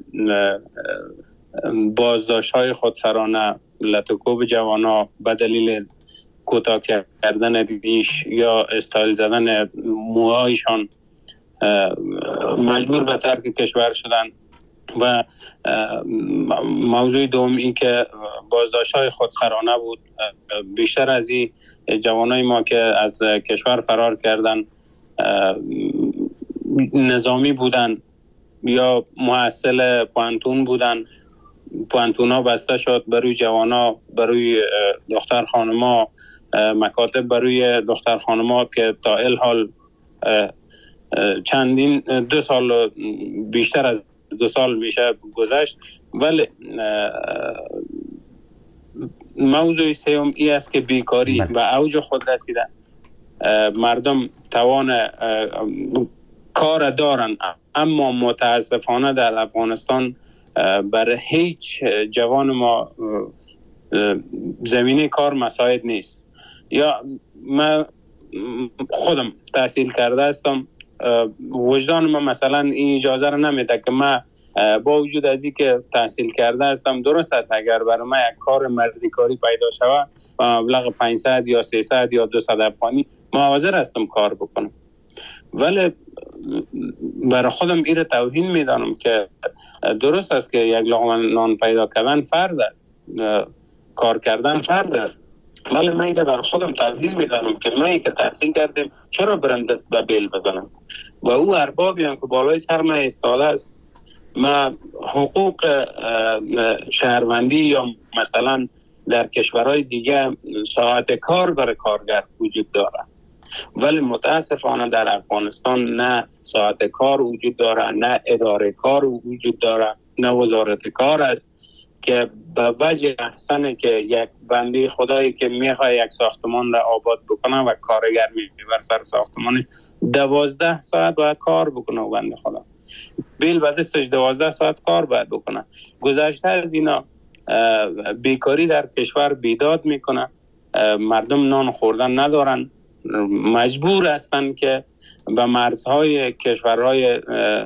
[SPEAKER 4] بازداشت های خودسرانه، لطوکوب جوانا به دلیل کوتاه کردن ریش یا استایل زدن موهایشان مجبور به ترک کشور شدن. و موضوع دوم این که بازداشت های خودسرانه بود. بیشتر از این جوانای ما که از کشور فرار کردن نظامی بودن یا محصل پانتون بودن. پانتون ها بسته شد برای جوانا، برای دختر خانما، مکاتب برای دختر خانما که تا الحال چندین دو سال بیشتر از دو سال میشه گذشت. ولی موضوع سوم ای است که بیکاری و اوج خود رسیده. مردم توان کار دارن، اما متاسفانه در افغانستان برای هیچ جوان ما زمینه کار مساعد نیست. یا من خودم تحصیل کرده هستم، وجدان من مثلا این اجازه رو نمیده که من با وجود از این که تحصیل کرده هستم، درست است اگر برای من یک کار مردی کاری پیدا شود و مبلغ پانصد یا سیصد یا دویست افغانی، من حاضر هستم کار بکنم. ولی برای خودم این توهین میدانم که درست است که یک لقمه نان پیدا کردن فرض است، کار کردن فرض است، ولی من این برای خودم توهین میدانم که من که تحصیل کردم چرا برم دست به بیل بزنم؟ و او اربابی هم که بالای سر من ایستاده است. من حقوق شهروندی یا مثلا در کشورهای دیگه ساعت کار برای کارگر وجود داره، ولی متاسفانه در افغانستان نه ساعت کار وجود داره، نه اداره کار وجود داره، نه وزارت کار است که به وجه احسنه که یک بنده خدایی که میخواه یک ساختمان را آباد بکنه و کارگر میبر سر ساختمانش دوازده ساعت باید کار بکنه و بنده خدا بیل بزستش دوازده ساعت کار باید بکنه. گذشته از اینا بیکاری در کشور بیداد میکنه، مردم نان خوردن ندارن، مجبور هستن که به مرزهای کشورهای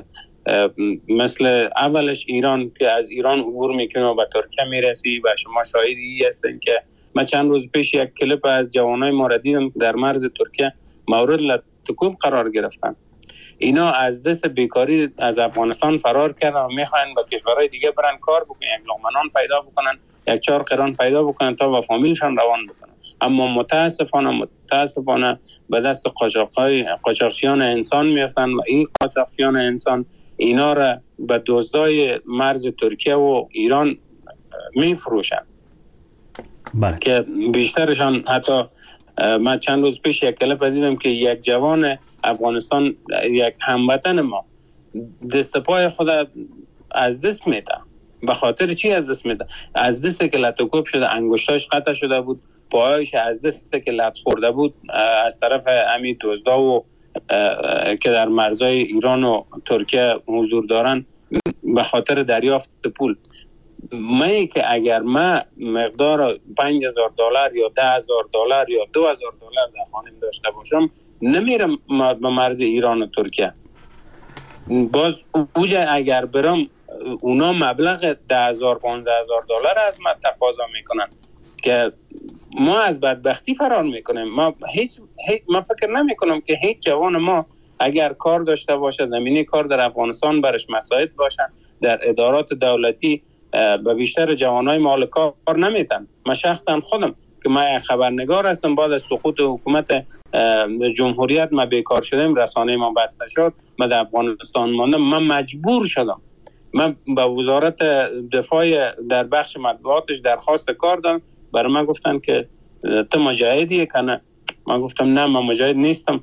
[SPEAKER 4] مثل اولش ایران که از ایران عبور میکنه و به ترکیه میرسی. و شما شاهدی هستین که من چند روز پیش یک کلیپ از جوانای ما را دیدم در مرز ترکیه مورد لطکوف قرار گرفتن. اینا از دست بیکاری از افغانستان فرار کردن و میخواین به کشورهای دیگه برن کار بکنن، یک لقمه نان پیدا بکنن، یک چهار قران پیدا بکنن تا با فامیلشان روان بکنن. اما متاسفانه متاسفانه به دست قاچاق‌های قاچاقچیان انسان میفتن و این قاچاقچیان انسان اینا را به دزدای مرز ترکیه و ایران میفروشن.
[SPEAKER 1] بله.
[SPEAKER 4] که بیشترشان حتی من چند روز پیش یک کلیپ دیدم که یک جوان افغانستان، یک هموطن ما، دست پای خود از دست میده. به خاطر چی از دست میده؟ از دست که لطوکوب شده، انگشتاش قطع شده بود، پایش از دست که لط خورده بود از طرف امی دزدا و که در مرزهای ایران و ترکیه حضور دارن به خاطر دریافت پول. من که اگر من مقدار پنج هزار دلار یا ده هزار دلار یا دو هزار دلار در خانم داشته باشم، نمیرم به مرز ایران و ترکیه. باز اوجه اگر برم اونا مبلغ ده هزار پانزده هزار دلار از من تقاضا میکنن که ما از بدبختی فرار میکنیم. ما هیچ, هیچ ما فکر نمیکنم که هیچ جوان ما اگر کار داشته باشه، زمینه کار در افغانستان برش مساعد باشن، در ادارات دولتی به بیشتر جوانای مال کار نمیتن. من شخصا خودم که من خبرنگار هستم، بعد از سقوط حکومت جمهوریت ما بیکار شدم، رسانه ما بسته شد، من در افغانستان ماندم، من مجبور شدم. من به وزارت دفاع در بخش مطبوعاتش درخواست کار دادم، برای من گفتن که تو مجاهدیه که نه؟ من گفتم نه من مجاهد نیستم.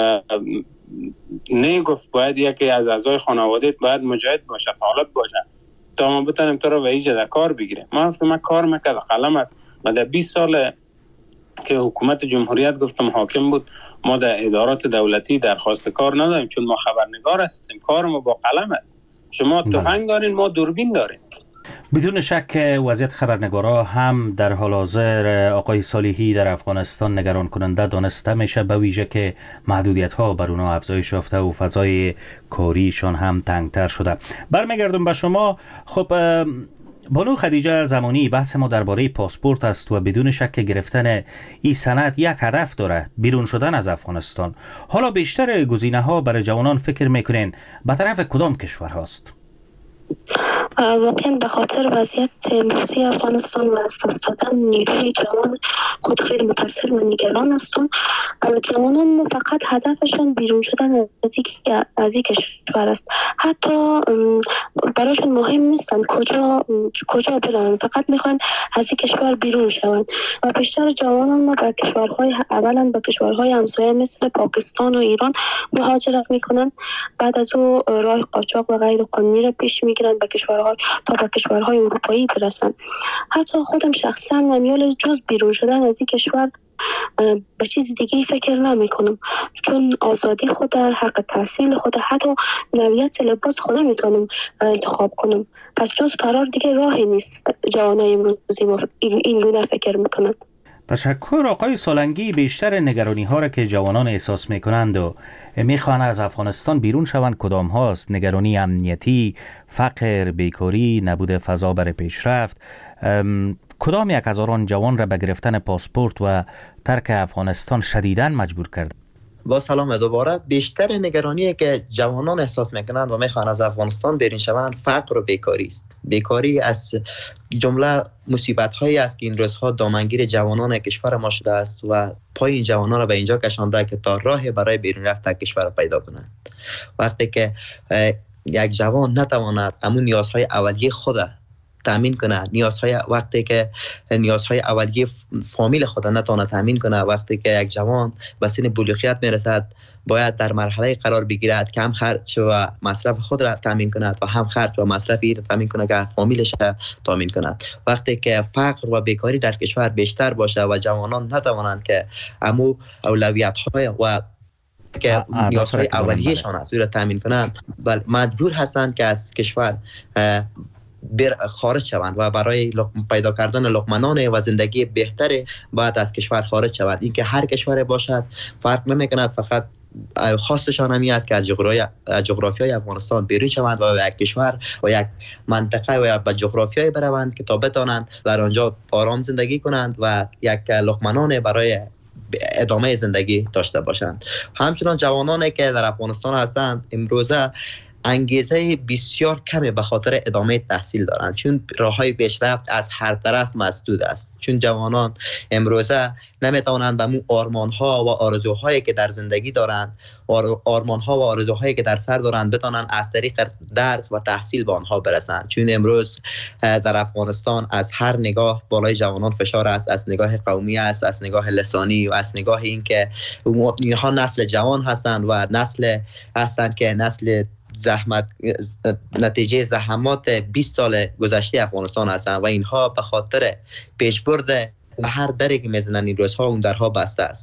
[SPEAKER 4] نه گفت باید یکی از اعضای خانواده باید مجاهد باشه، طالب باشه تا ما بتونیم تو رو به ایجاد در کار بگیریم. من گفتم من کار میکردم، قلم است. من در بیست سال که حکومت جمهوریت گفتم حاکم بود، ما در ادارات دولتی درخواست کار نداریم چون ما خبرنگار هستیم، کار ما با قلم است. شما تفنگ دارین، ما دوربین داریم.
[SPEAKER 1] بدون شک وضعیت خبرنگارا هم در حال حاضر آقای صالحی در افغانستان نگران کننده دانسته میشه، به ویژه که محدودیت ها بر اونا افزایش یافته و فضای کاریشان هم تنگتر شده. برمیگردم به شما. خب بانو خدیجه زمانی، بحث ما درباره پاسپورت است و بدون شک گرفتن این سند یک هدف داره، بیرون شدن از افغانستان. حالا بیشتر گزینه ها برای جوانان فکر میکنین به طرف کدام کشور هاست؟
[SPEAKER 3] واقعا به خاطر وضعیت امروزی افغانستان و اساس دادن نیروی جوان خود خیلی متاثر و نگران هستم. جوانان فقط هدفشون بیرون شدن از این کشور است، حتی براشون مهم نیستن کجا کجا برن، فقط میخوان از این کشور بیرون شون. و بیشتر جوانان ما به کشورهای اولا به کشورهای همسایه مثل پاکستان و ایران مهاجرت میکنن، بعد از او راه قاچاق و غیر قانونی را پیش میگیرن به کشورهای تا به کشورهای اروپایی برسن. حتی خودم شخصا نمیال جز بیرون شدن از این کشور به چیز دیگه فکر نمی کنم، چون آزادی خود، حق تحصیل خود، حتی نوعیت لباس خود میتونم انتخاب کنم. پس جز فرار دیگه راهی نیست. جوانای امروزی ما این گونه فکر میکنند.
[SPEAKER 1] تشکر آقای سالنگی. بیشتر نگرانی ها را که جوانان احساس میکنند و میخوان از افغانستان بیرون شوند کدام هاست؟ نگرانی امنیتی، فقر، بیکاری، نبود فضا برای پیشرفت. کدام یک از آن جوان را به گرفتن پاسپورت و ترک افغانستان شدیداً مجبور کرد؟
[SPEAKER 2] با سلام دوباره. بیشتر نگرانی که جوانان احساس میکنند و میخوان از افغانستان بیرون شوند فقر و بیکاری است. بیکاری از جمله مصیبت هایی است که این روزها دامنگیر جوانان کشور ما شده است و پای این جوانان را به اینجا کشانده که تا راه برای بیرون رفتن کشور پیدا کنند. وقتی که یک جوان نتواند همون نیازهای اولیه خود تامین کنه، نیازهای وقتی که نیازهای اولیه فامیل خود نتونه تامین کنه، وقتی که یک جوان به سن بلوغیت میرسد باید در مرحله قرار بگیرد که هم خرج و مصرف خود را تامین کند و هم خرج و مصرف را تامین کند که فامیلش را تامین کند. وقتی که فقر و بیکاری در کشور بیشتر باشه و جوانان نتوانند که امو اولویت های و که نیازهای اولیه‌شان است را تامین کنند، بل مجبور هستند که از کشور بر خارج شوند و برای پیدا کردن لقمه و زندگی بهتری باید از کشور خارج شوند. این که هر کشور باشد فرق نمیکند، فقط خاصشان همی است که از جغرافیای افغانستان بیرون شوند و یک کشور و یک منطقه و یا به جغرافیای بروند که تا بتانند در آنجا آرام زندگی کنند و یک لقمه برای ادامه زندگی داشته باشند. همچنان جوانانی که در افغانستان هستند امروزه انگیزه بسیار کمی به خاطر ادامه تحصیل دارند، چون راههای پیشرفت از هر طرف مسدود است. چون جوانان امروزه نمیتوانند به مو آرمان‌ها و آرزوهایی که در زندگی دارند، آرمان‌ها و آرزوهایی که در سر دارند بتوانند از طریق درس و تحصیل به آنها برسند. چون امروز در افغانستان از هر نگاه بالای جوانان فشار است، از نگاه قومی است، از نگاه لسانی و از نگاه اینکه اینها نسل جوان هستند و نسل هستند که نسل زحمت نتیجه زحمات بیست سال گذشته افغانستان هستند و اینها به خاطر پیشبرد و هر دری که میزنن این روزها اون درها بسته است.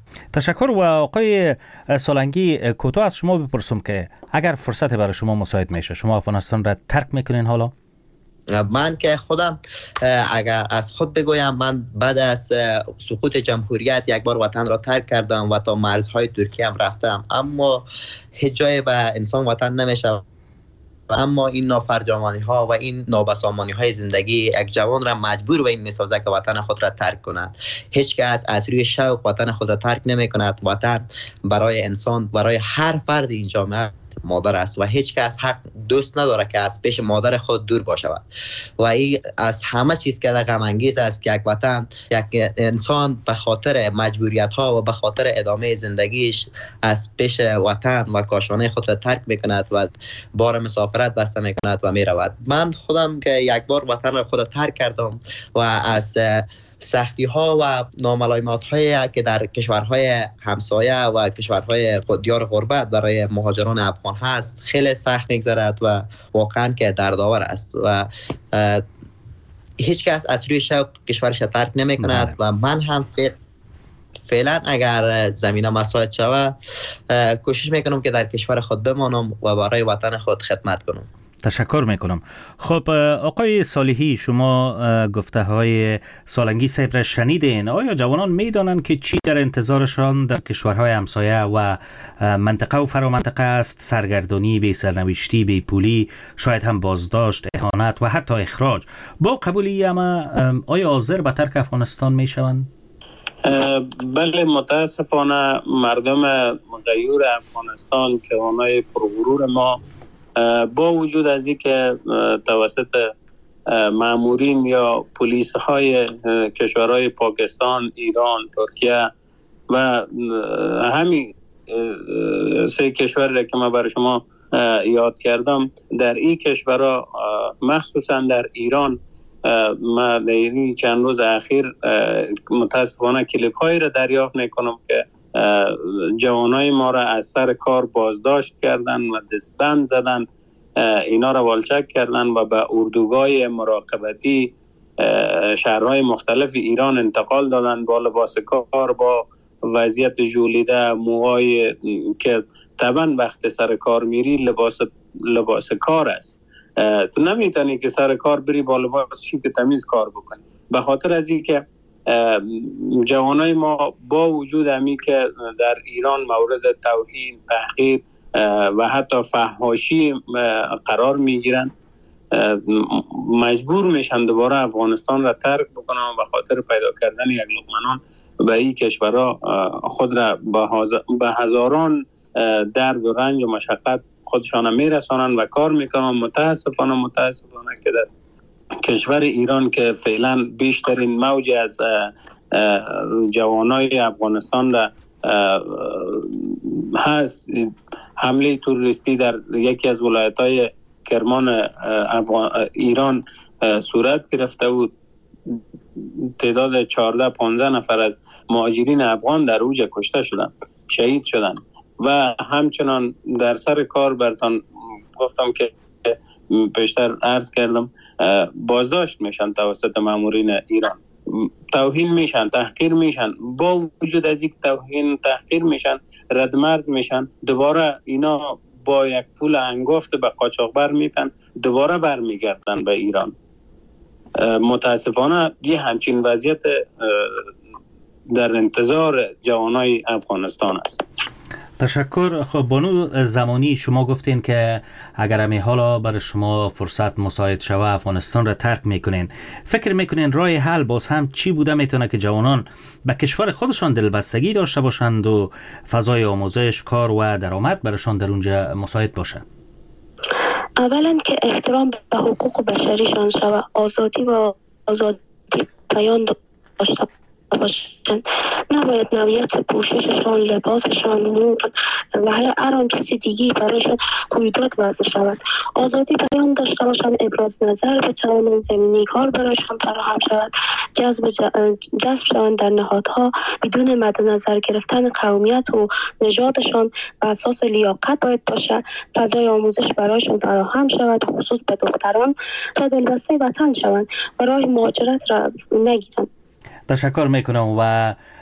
[SPEAKER 1] تشکر. و آقای سالنگی کوتاه از شما بپرسم که اگر فرصت برای شما مساعد میشه شما افغانستان را ترک میکنین حالا؟
[SPEAKER 2] من که خودم اگر از خود بگویم، من بعد از سقوط جمهوریت یک بار وطن را ترک کردم و تا مرزهای ترکیه هم رفتم، اما هیچ جای به انسان وطن نمیشه. اما این نافرجامانی ها و این نابسامانی های زندگی یک جوان را مجبور به این میسازه که وطن خود را ترک کند. هیچ کس از روی شوق وطن خود را ترک نمی کند. وطن برای انسان، برای هر فرد این جامعه مادر است و هیچ کس حق دوست نداره که از پیش مادر خود دور باشد. و این از همه چیز که غم انگیز است که یک وطن، یک انسان به خاطر مجبوریت ها و به خاطر ادامه زندگیش از پیش وطن و کاشانه خود را ترک میکند و بار مسافرت بسته میکند و میرود. من خودم که یک بار وطن را خود ترک کردم و از سختی ها و ناملایمات هایی که در کشورهای همسایه و کشورهای دیار غربت برای مهاجران افغان هست خیلی سخت میگذرد و واقعا که دردآور است و هیچ کس از روی شوق کشورش ترک نمی کند و من هم فعلا اگر زمینه مساعد شود کوشش میکنم که در کشور خود بمانم و برای وطن خود خدمت کنم.
[SPEAKER 1] تشکر میکنم. خب آقای صالحی، شما گفته های سالنگی صاحب را شنیدین. آیا جوانان میدانند که چی در انتظارشان در کشورهای همسایه و منطقه و فرامنطقه است؟ سرگردانی، بی سرنوشتی، بی پولی، شاید هم بازداشت، اهانت و حتی اخراج. با قبولی اما آیا حاضر به ترک افغانستان میشوند؟
[SPEAKER 4] بله، متاسفانه مردم غیور افغانستان که آنهای پرغرور ما با وجود از این که توسط مامورین یا پلیس های کشورهای پاکستان، ایران، ترکیه و همین سه کشور که من برای شما یاد کردم، در این کشورها مخصوصا در ایران ما در این چند روز اخیر متاسفانه کلیپ هایی را دریافت میکنم که جوانای ما را از سر کار بازداشت کردن و دستبند زدن، اینا را والچک کردن و به اردوگاه مراقبتی شهرهای مختلف ایران انتقال دادن با لباس کار، با وضعیت ژولیده، موهای که طبعا وقت سر کار میری لباس لباس کار است. تو نمیتونی که سر کار بری با لباس شیک تمیز کار بکنی. به خاطر از این که جوانای ما با وجود همی که در ایران مورد توهین، تحقیر و حتی فحاشی قرار میگیرن، مجبور میشن دوباره افغانستان را ترک بکنن به خاطر پیدا کردن یک لقمه نان به این کشورها خود را به هزاران درد و رنج و مشقت خودشان میرسانن و کار میکنن. متاسفانه متاسفانه که در کشور ایران که فعلا بیشترین موج از جوانای افغانستان را هست، حمله توریستی در یکی از ولایت‌های کرمان ایران صورت گرفته بود. تعداد چهارده پانزده نفر از مهاجرین افغان در اوج کشته شدند، شهید شدند و همچنان در سر کار برتان گفتم که پیشتر عرض کردم بازداشت میشن توسط مامورین ایران، توهین میشن، تحقیر میشن. با وجود از یک توهین تحقیر میشن، ردمرز میشن، دوباره اینا با یک پول انگفت به قاچاقبر میتن، دوباره برمیگردن به ایران. متاسفانه یه همچین وضعیت در انتظار جوانای افغانستان است.
[SPEAKER 1] تشکر. خب بانو زمانی، شما گفتین که اگر همی حالا برای شما فرصت مساعد شوه افغانستان را ترک میکنین، فکر میکنین راه حل باز هم چی بوده میتونه که جوانان به کشور خودشان دلبستگی داشته باشند و فضای آموزش، کار و درآمد برایشان در اونجا مساعد باشه؟
[SPEAKER 3] اولا که احترام به حقوق بشریشان شوه، آزادی و آزادی بیان داشته باشند، نباید نوعیت پوشششان، لباسشان، نور و هر آن چیزی دیگی برایشان قیودات وضع شود. آزادی بیان داشته باشند، ابراز نظر بتوانند، زمینی کار برایشان فراهم شود، جذب جذب شوند در نهادها بدون مد نظر گرفتن قومیت و نژادشان بر اساس لیاقت باید باشه. فضای آموزش برایشان فراهم شود، خصوص به دختران، تا دلبسته وطن شوند و راه مهاجرت را نگیرند.
[SPEAKER 1] تشکر میکنم و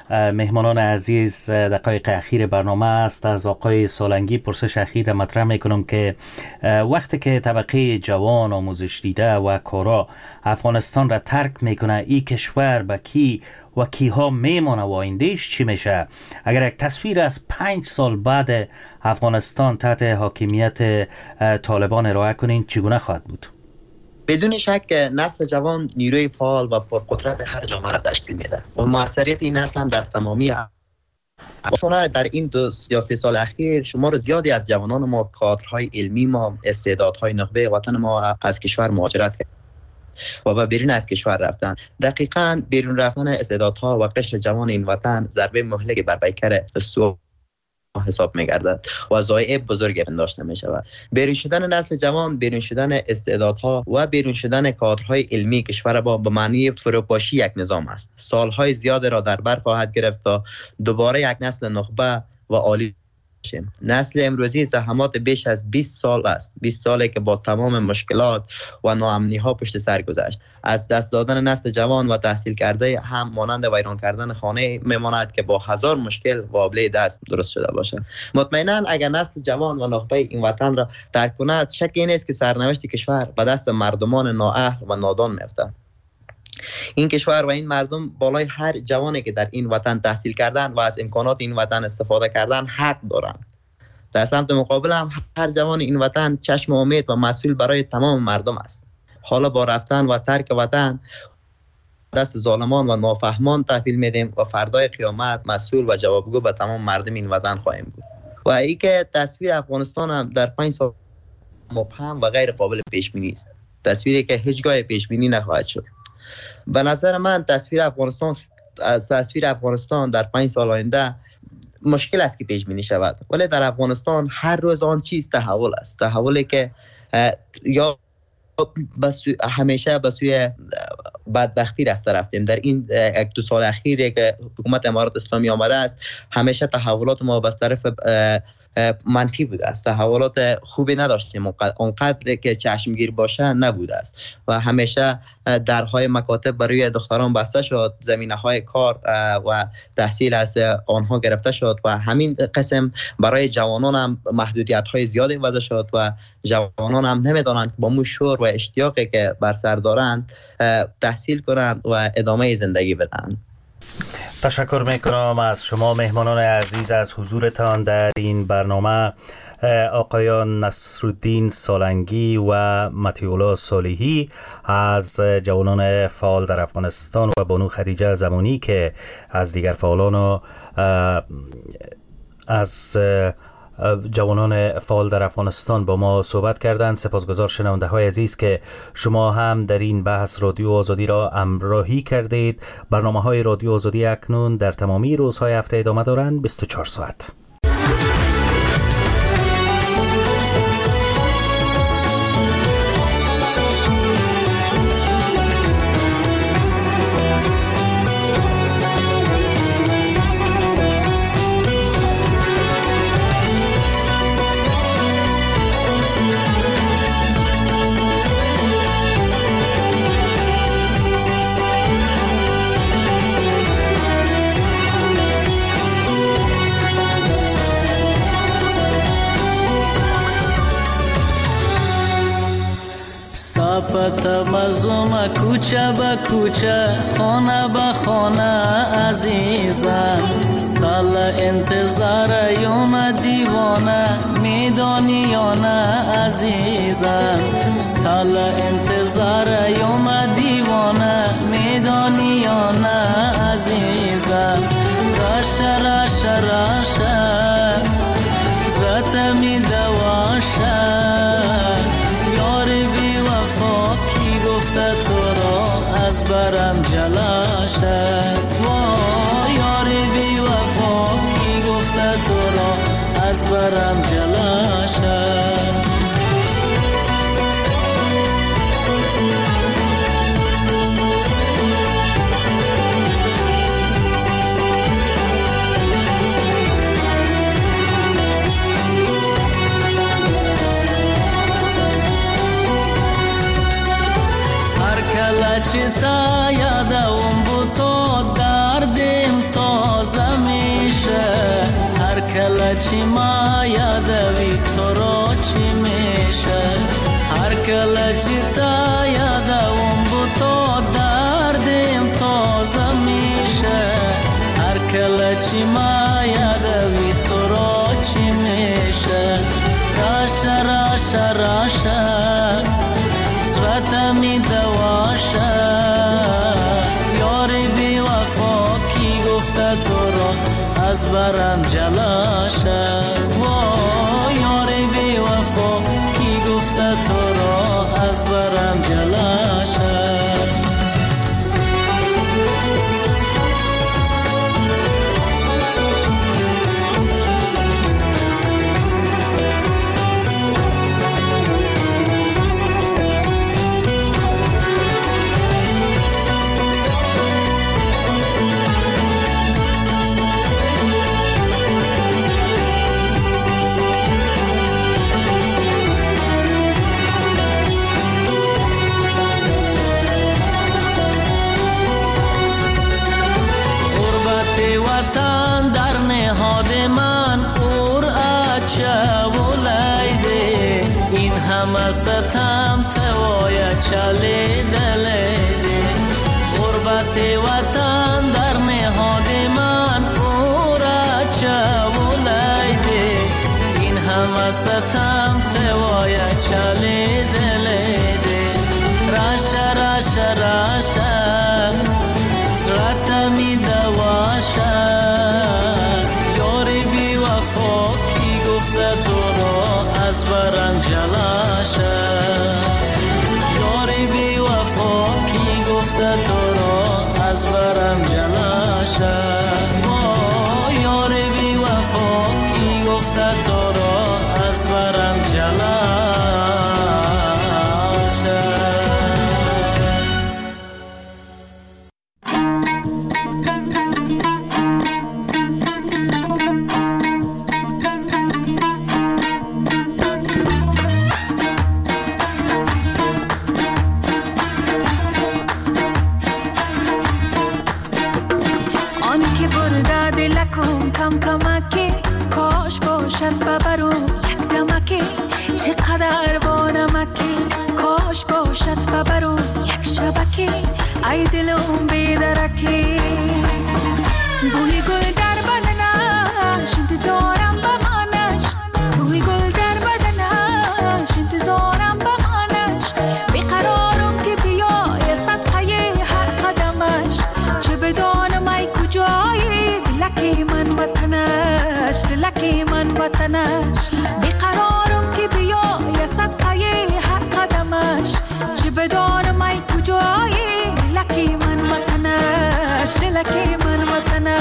[SPEAKER 1] مهمانان عزیز دقایق اخیر برنامه است. از آقای سالنگی پرسش اخیر مطرح میکنم که وقتی که طبقه جوان آموزش دیده و کارا افغانستان را ترک میکنه، این کشور به کی و کیها میمانه و آیندهش چی میشه؟ اگر یک تصویر از پنج سال بعد افغانستان تحت حاکمیت طالبان ارائه کنین چگونه خواهد بود؟
[SPEAKER 2] بدون شک نسل جوان نیروی فعال و پرقدرت هر جامعه را تشکیل میده و موثریت این نسل هم در تمامی افغانستان. در این دو یا سه سال اخیر شمار زیادی از جوانان ما، کادرهای علمی ما، استعدادهای نخبه وطن ما از کشور مهاجرت کرد و به بیرون از کشور رفتن. دقیقاً بیرون رفتن استعدادها و قشر جوان این وطن ضربه مهلک بر پیکر استقرار حساب می‌گردد و ضایعه بزرگی پنداشته می‌شود. بیرون شدن نسل جوان، بیرون شدن استعدادها و بیرون شدن کادرهای علمی کشور با به معنی فروپاشی یک نظام است. سالهای زیاد را در بر خواهد گرفت تا دوباره یک نسل نخبه و عالی شیم. نسل امروزی زحمات بیش از بیست سال است. بیست ساله که با تمام مشکلات و ناامنی‌ها پشت سر گذشت. از دست دادن نسل جوان و تحصیل کرده هم مانند ویران کردن خانه میماند که با هزار مشکل قابل دست درست شده باشد. مطمئنا اگر نسل جوان و نخبه این وطن را ترک کند، شکی نیست که سرنوشت کشور به دست مردمان نااهل و نادان میافتد. این کشور و این مردم بالای هر جوانی که در این وطن تحصیل کردن و از امکانات این وطن استفاده کردن حق دارند. در سمت مقابل هم هر جوان این وطن چشم امید و مسئول برای تمام مردم است. حالا با رفتن و ترک وطن دست ظالمان و نافهمان تحویل میدیم و فردای قیامت مسئول و جوابگو به تمام مردم این وطن خواهیم بود. و این که تصویر افغانستان هم در پنج سال مبهم و غیر قابل پیش بینی است. تصویری که هیچگاه پیش بینی نخواهد شد. به نظر من تصویر افغانستان از تصویر افغانستان در پنج سال آینده مشکل است که پیش بینی شود، ولی در افغانستان هر روز آن چیز تحول است. تحولی که یا بسو همیشه به سوی بدبختی رفته رفتیم. در این یک دو سال اخیری که حکومت امارات اسلامی آمده است، همیشه تحولات ما به طرف منفی بوده است. تحولات خوبی نداشتیم، اونقدر که چشمگیر باشه نبوده است و همیشه درهای مکاتب برای دختران بسته شد، زمینه‌های کار و تحصیل از آنها گرفته شد و همین قسم برای جوانان هم محدودیت‌های زیادی وضع شد و جوانان هم نمی‌دانند که با مو شور و اشتیاقی که بر سر دارند تحصیل کنند و ادامه زندگی بدن.
[SPEAKER 1] تشکر میکنم از شما مهمانان عزیز از حضورتان در این برنامه، آقایان نصرالدین سالنگی و مطیع‌الله صالحی از جوانان فعال در افغانستان و بانو خدیجه زمانی که از دیگر فعالان و از جوانان فعال در افغانستان با ما صحبت کردند. سپاسگزار شنونده های عزیز که شما هم در این بحث رادیو آزادی را همراهی کردید. برنامه های رادیو آزادی اکنون در تمامی روزهای هفته ادامه دارند، بیست و چهار ساعت.
[SPEAKER 14] مزوم کوچه به کوچه خانه به خانه عزیزم، ستال انتظار یوم دیوانه میدانی یا نه عزیزم، ستال انتظار یوم دیوانه میدانی یا نه عزیزم. راشه راشه راشه زت می دواشه یاری بی وفا کی گفته تو را از برم جلاشه، وای یاری بی وفا کی گفته تو را از برم جلاشه. چی تا یادم بود تو دردیم تو تازه میشه، هر کله چی ما یادوی تو را چی میشه، هر کله چی تا یادوم بود تو دردیم تازه میشه، هر کله چی ما یادوی تو را چی میشه. راشه راشه راشه زرتمی دواشه، یاری بی وفا کی گفته تو را از برم جلاشه، وای یاری بی وفا کی گفته تو را از برم جلاشه. وطن در نهاد من اور اچه ولیده، این همه ستم توای چلی دلیده، غربت وطن در نهاد من اور اچه ولیده، این همه ستم توای چلی دلیده. راشه راشه راشه زرتمی دواشه، یاری بی وفا کی گفته تو را از برم جلاشه، یاری بی وفا کی گفته تو را از برم جلاشه، یاری بی وفا کی گفته تو را از برم جلاشه.
[SPEAKER 15] کم کمکی کاش باشد ببرو یک دمکی، چقدر با نمکی کاش باشد ببرو یک شبکی، ای دلم بیدرکی. بوی گل در بدنش انتظارم بمانش، بوی گل در بدنش انتظارم بمانش، بیقرارم که بیای صدقه هر قدمش، چه بدانم ای کجایی دلکی من وطنش، دلکی من وطنش، بیقرارم که بیای صدقه هر قدمش، چه بدانم ای کجایی دلکی من وطنش، دلکی من وطنش.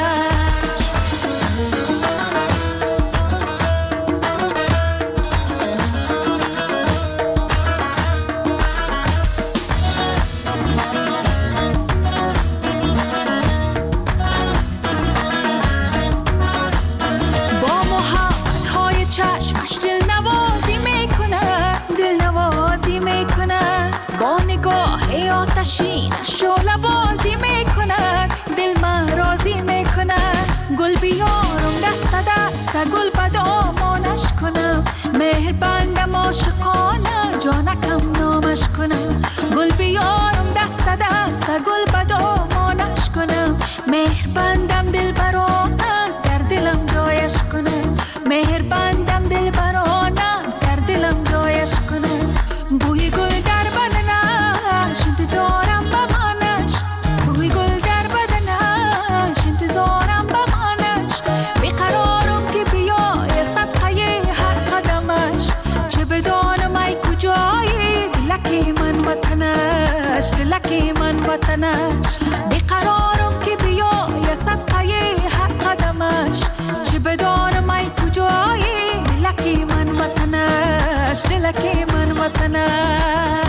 [SPEAKER 15] چشمش دل نوازی میکنه، دل نوازی میکنه، با نگاه آتشینش شعله بازی میکنه، دل من راضی میکنه. گل بیارم دست دست گل بدامانش کنم، مهر بندم عاشقانه جانکم نامش کنم، گل بیارم دست دست گل بدامانش کنم، مهر بندم دل برانه در دلم جایش کنم، مهر بندم دل برانه در دلم جایش کنم. بوی گل در بدنش انتظارم بمانش، بوی گل در بدنش انتظارم بمانش، بیقرارم که بیای صدقه هر قدمش، چه بدانم ای کجایی دلکی من وطنش، دلکی من وطنش، بیقرارم که بیای صدقه هر قدمش، چه بدانم ای کجایی دلکی من وطنش، دلکی من وطنش.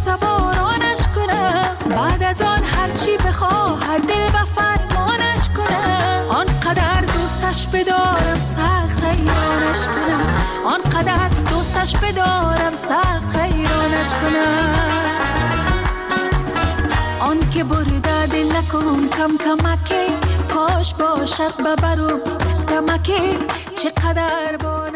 [SPEAKER 15] سوارانش کنم، بعد از آن هرچی بخواهد دل و فرمانش کنم. آنقدر دوستش بدارم سخت حیرانش کنم، آنقدر دوستش بدارم سخت حیرانش کنم. آن که برده دل نکن کم کمکی، کاش باشد ببرم دمکی، چقدر بانم